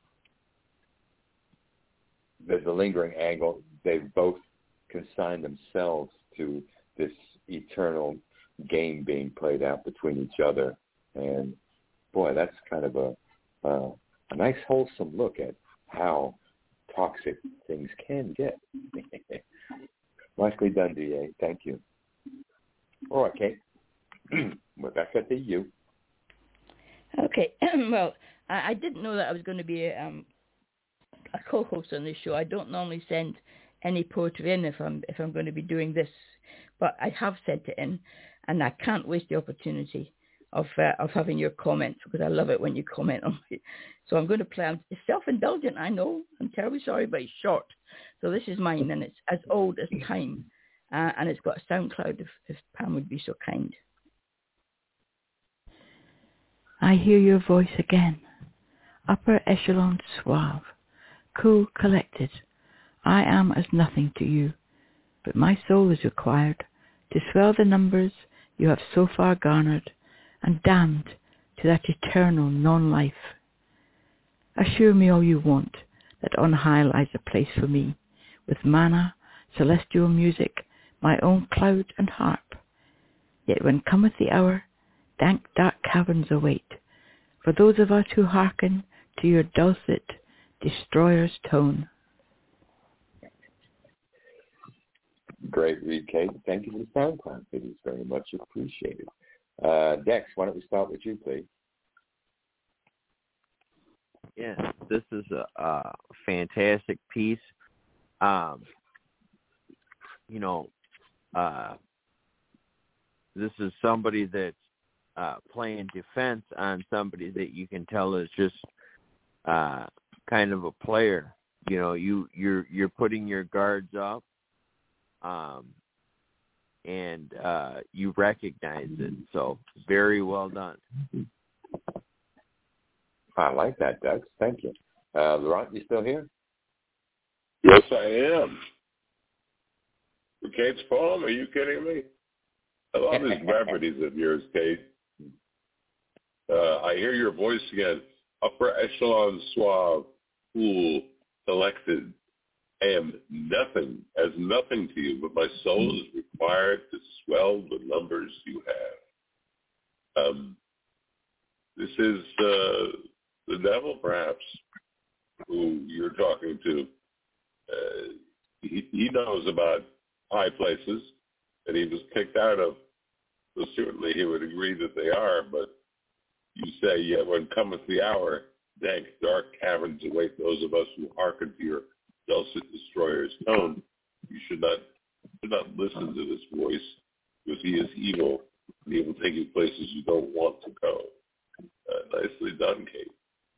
the lingering angle, they both consign themselves to this eternal game being played out between each other. And boy, that's kind of a nice wholesome look at how toxic things can get. Nicely done, D.A. Thank you. All right, Kate. We're back at the U. Okay. Well, I didn't know that I was going to be a co-host on this show. I don't normally send any poetry in if I'm going to be doing this, but I have sent it in, and I can't waste the opportunity of having your comments, because I love it when you comment on it. So I'm going to play. It's self-indulgent, I know. I'm terribly sorry, but it's short. So this is mine, and it's as old as time, and it's got a SoundCloud if Pam would be so kind. I hear your voice again, upper echelon suave, cool, collected. I am as nothing to you, but my soul is required to swell the numbers you have so far garnered, and damned to that eternal non-life. Assure me all you want, that on high lies a place for me, with manna, celestial music, my own cloud and harp. Yet when cometh the hour, dank dark caverns await, for those of us who hearken to your dulcet destroyer's tone. Great read, Kate. Thank you for the SoundCloud. It is very much appreciated. Dex, why don't we start with you, please? Yeah, this is a fantastic piece. This is somebody that's playing defense on somebody that you can tell is just kind of a player. You know, you're putting your guards up, and you recognize it. So very well done. I like that, Doug. Thank you. Laurent, you still here? Yes, I am. For Kate's poem, are you kidding me? I love these repartees of yours, Kate. I hear your voice again. Upper echelon, suave, cool, collected. I am nothing, as nothing to you, but my soul is required to swell the numbers you have. This is the devil, perhaps, who you're talking to. He knows about high places that he was kicked out of. So certainly he would agree that they are, but you say, yeah, when cometh the hour, dank, dark caverns await those of us who hearken to your dulcet destroyer's tone. You should not listen to this voice, because he is evil, and he will take you places you don't want to go. Nicely done, Kate.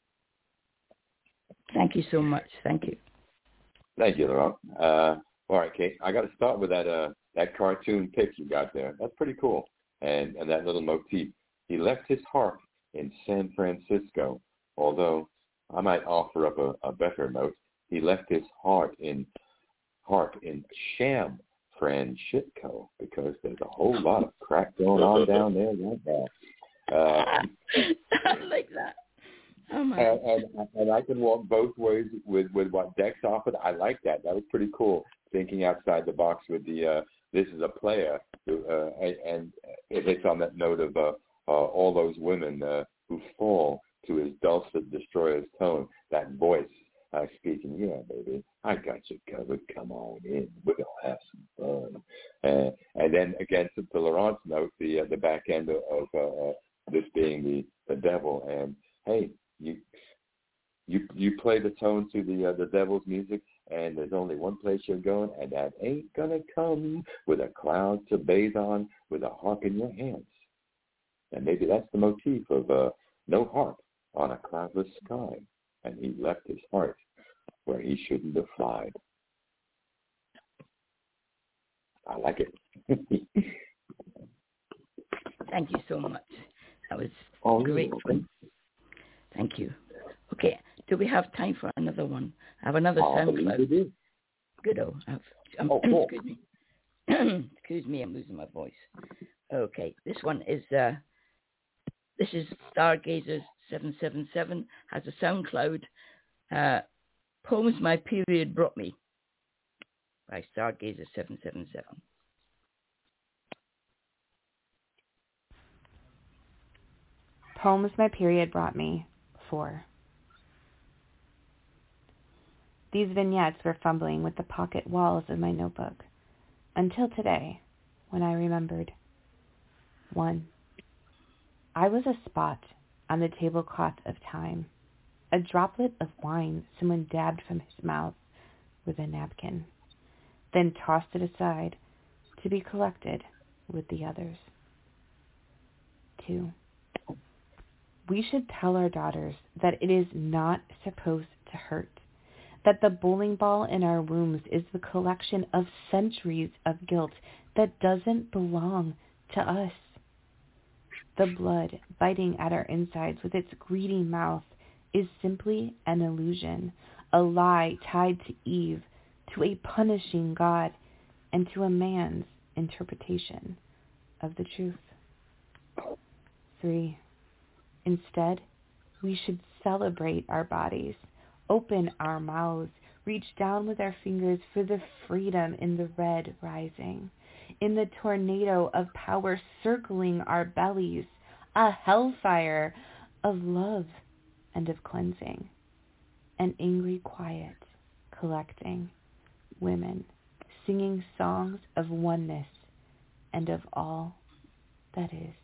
Thank you so much. Thank you. Thank you, Laurent. All right, Kate, I got to start with that cartoon pic you got there. That's pretty cool. And that little motif. He left his harp in San Francisco, although I might offer up a better note. He left his harp in San Francisco, because there's a whole lot of crap going on down there right now. I like that. Oh my. And I can walk both ways with what Dex offered. I like that. That was pretty cool. Thinking outside the box with the this is a player, and it hits on that note of all those women who fall to his dulcet destroyer's tone. That voice speaking, yeah, baby, I got you covered. Come on in. We're gonna have some fun. And then again, to Laurent's note, the back end of this being the devil, and hey, you play the tone to the devil's music, and there's only one place you're going, and that ain't gonna come with a cloud to bathe on, with a harp in your hands. And maybe that's the motif of no harp on a cloudless sky, and he left his heart where he shouldn't have flied. I like it. Thank you so much. That was great. Thank you. Okay, Do we have time for another one? I have another I believe we SoundCloud. do. Good-o. Cool. Excuse me. Excuse me, I'm losing my voice. Okay, this one is, this is Stargazer 777, has a SoundCloud, Poems My Period Brought Me by Stargazer 777. Poems My Period Brought Me, 4. These vignettes were fumbling with the pocket walls of my notebook, until today, when I remembered. 1. I was a spot on the tablecloth of time, a droplet of wine someone dabbed from his mouth with a napkin, then tossed it aside to be collected with the others. 2. We should tell our daughters that it is not supposed to hurt, that the bowling ball in our wombs is the collection of centuries of guilt that doesn't belong to us. The blood biting at our insides with its greedy mouth is simply an illusion, a lie tied to Eve, to a punishing God, and to a man's interpretation of the truth. 3. Instead, we should celebrate our bodies, open our mouths, reach down with our fingers for the freedom in the red rising, in the tornado of power circling our bellies, a hellfire of love and of cleansing, an angry quiet collecting, women singing songs of oneness and of all that is.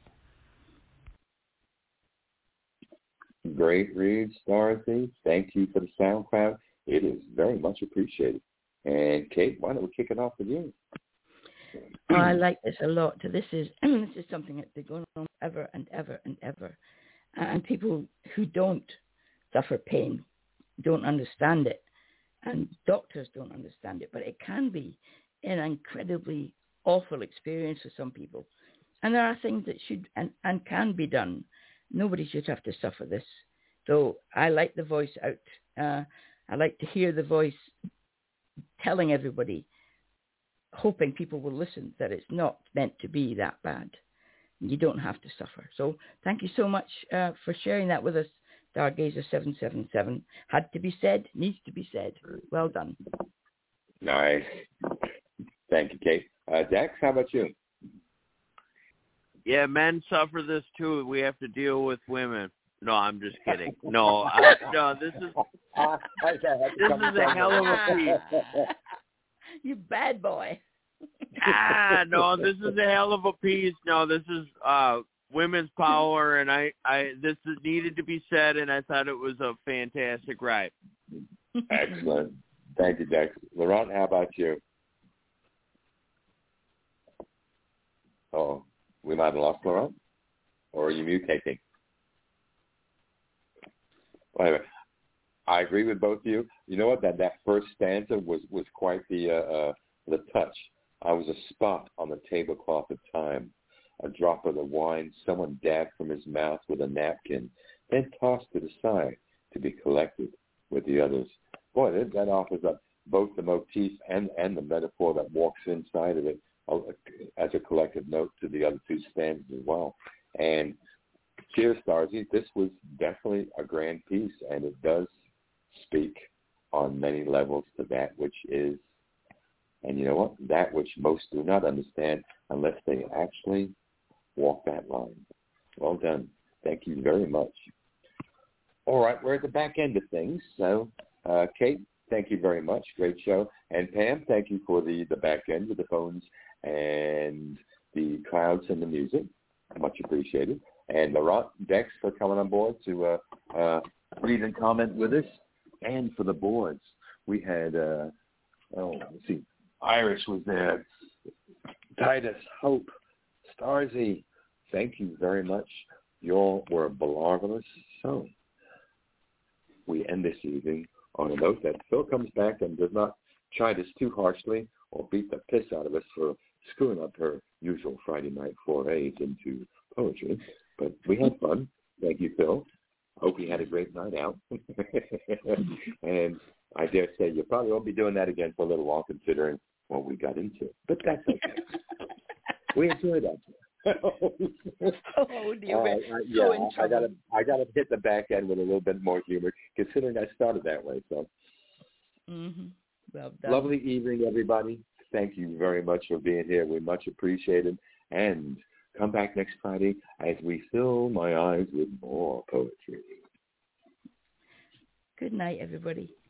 Great read, Starcy. Thank you for the SoundCloud. It is very much appreciated. And Kate, why don't we kick it off with you? Oh, I like this a lot. This is something that's been going on ever and ever and ever. And people who don't suffer pain don't understand it. And doctors don't understand it. But it can be an incredibly awful experience for some people. And there are things that should and can be done. Nobody should have to suffer this. So I like the voice out. I like to hear the voice telling everybody, hoping people will listen, that it's not meant to be that bad. You don't have to suffer. So thank you so much for sharing that with us, Stargazer 777. Had to be said, needs to be said. Well done. Nice. Thank you, Kate. Dex, how about you? Yeah, men suffer this too. We have to deal with women. No, I'm just kidding. No, this is a hell of a piece. You bad boy. No, this is a hell of a piece. No, this is women's power, and I this is needed to be said, and I thought it was a fantastic ride. Excellent. Thank you, Dex. Laurent, how about you? Oh, we might have lost Laurent. Or are you mutating? Well, anyway, I agree with both of you. You know what? That first stanza was quite the touch. I was a spot on the tablecloth of time, a drop of the wine someone dabbed from his mouth with a napkin, then tossed it aside to be collected with the others. Boy, that offers up both the motif and the metaphor that walks inside of it as a collective note to the other two stanzas as well. And cheers, Starzy. This was definitely a grand piece, and it does speak on many levels to that which is, and you know what, that which most do not understand unless they actually walk that line. Well done. Thank you very much. All right, we're at the back end of things. So, Kate, thank you very much. Great show. And Pam, thank you for the back end with the phones and the clouds and the music. Much appreciated. And Laurent, Dex for coming on board to read and comment with us. And for the boards, we had, let's see, Irish was there, Titus, Hope, Starzy. Thank you very much. You all were marvelous. So we end this evening on a note that Phil comes back and does not chide us too harshly or beat the piss out of us for screwing up her usual Friday night forays into poetry. But we had fun. Thank you, Phil. Hope you had a great night out. And I dare say you probably won't be doing that again for a little while, considering what we got into. But that's okay. We enjoyed that. Oh dear! I gotta hit the back end with a little bit more humor, considering I started that way. So, Well done. Lovely evening, everybody. Thank you very much for being here. We much appreciate it. And come back next Friday as we fill my eyes with more poetry. Good night, everybody.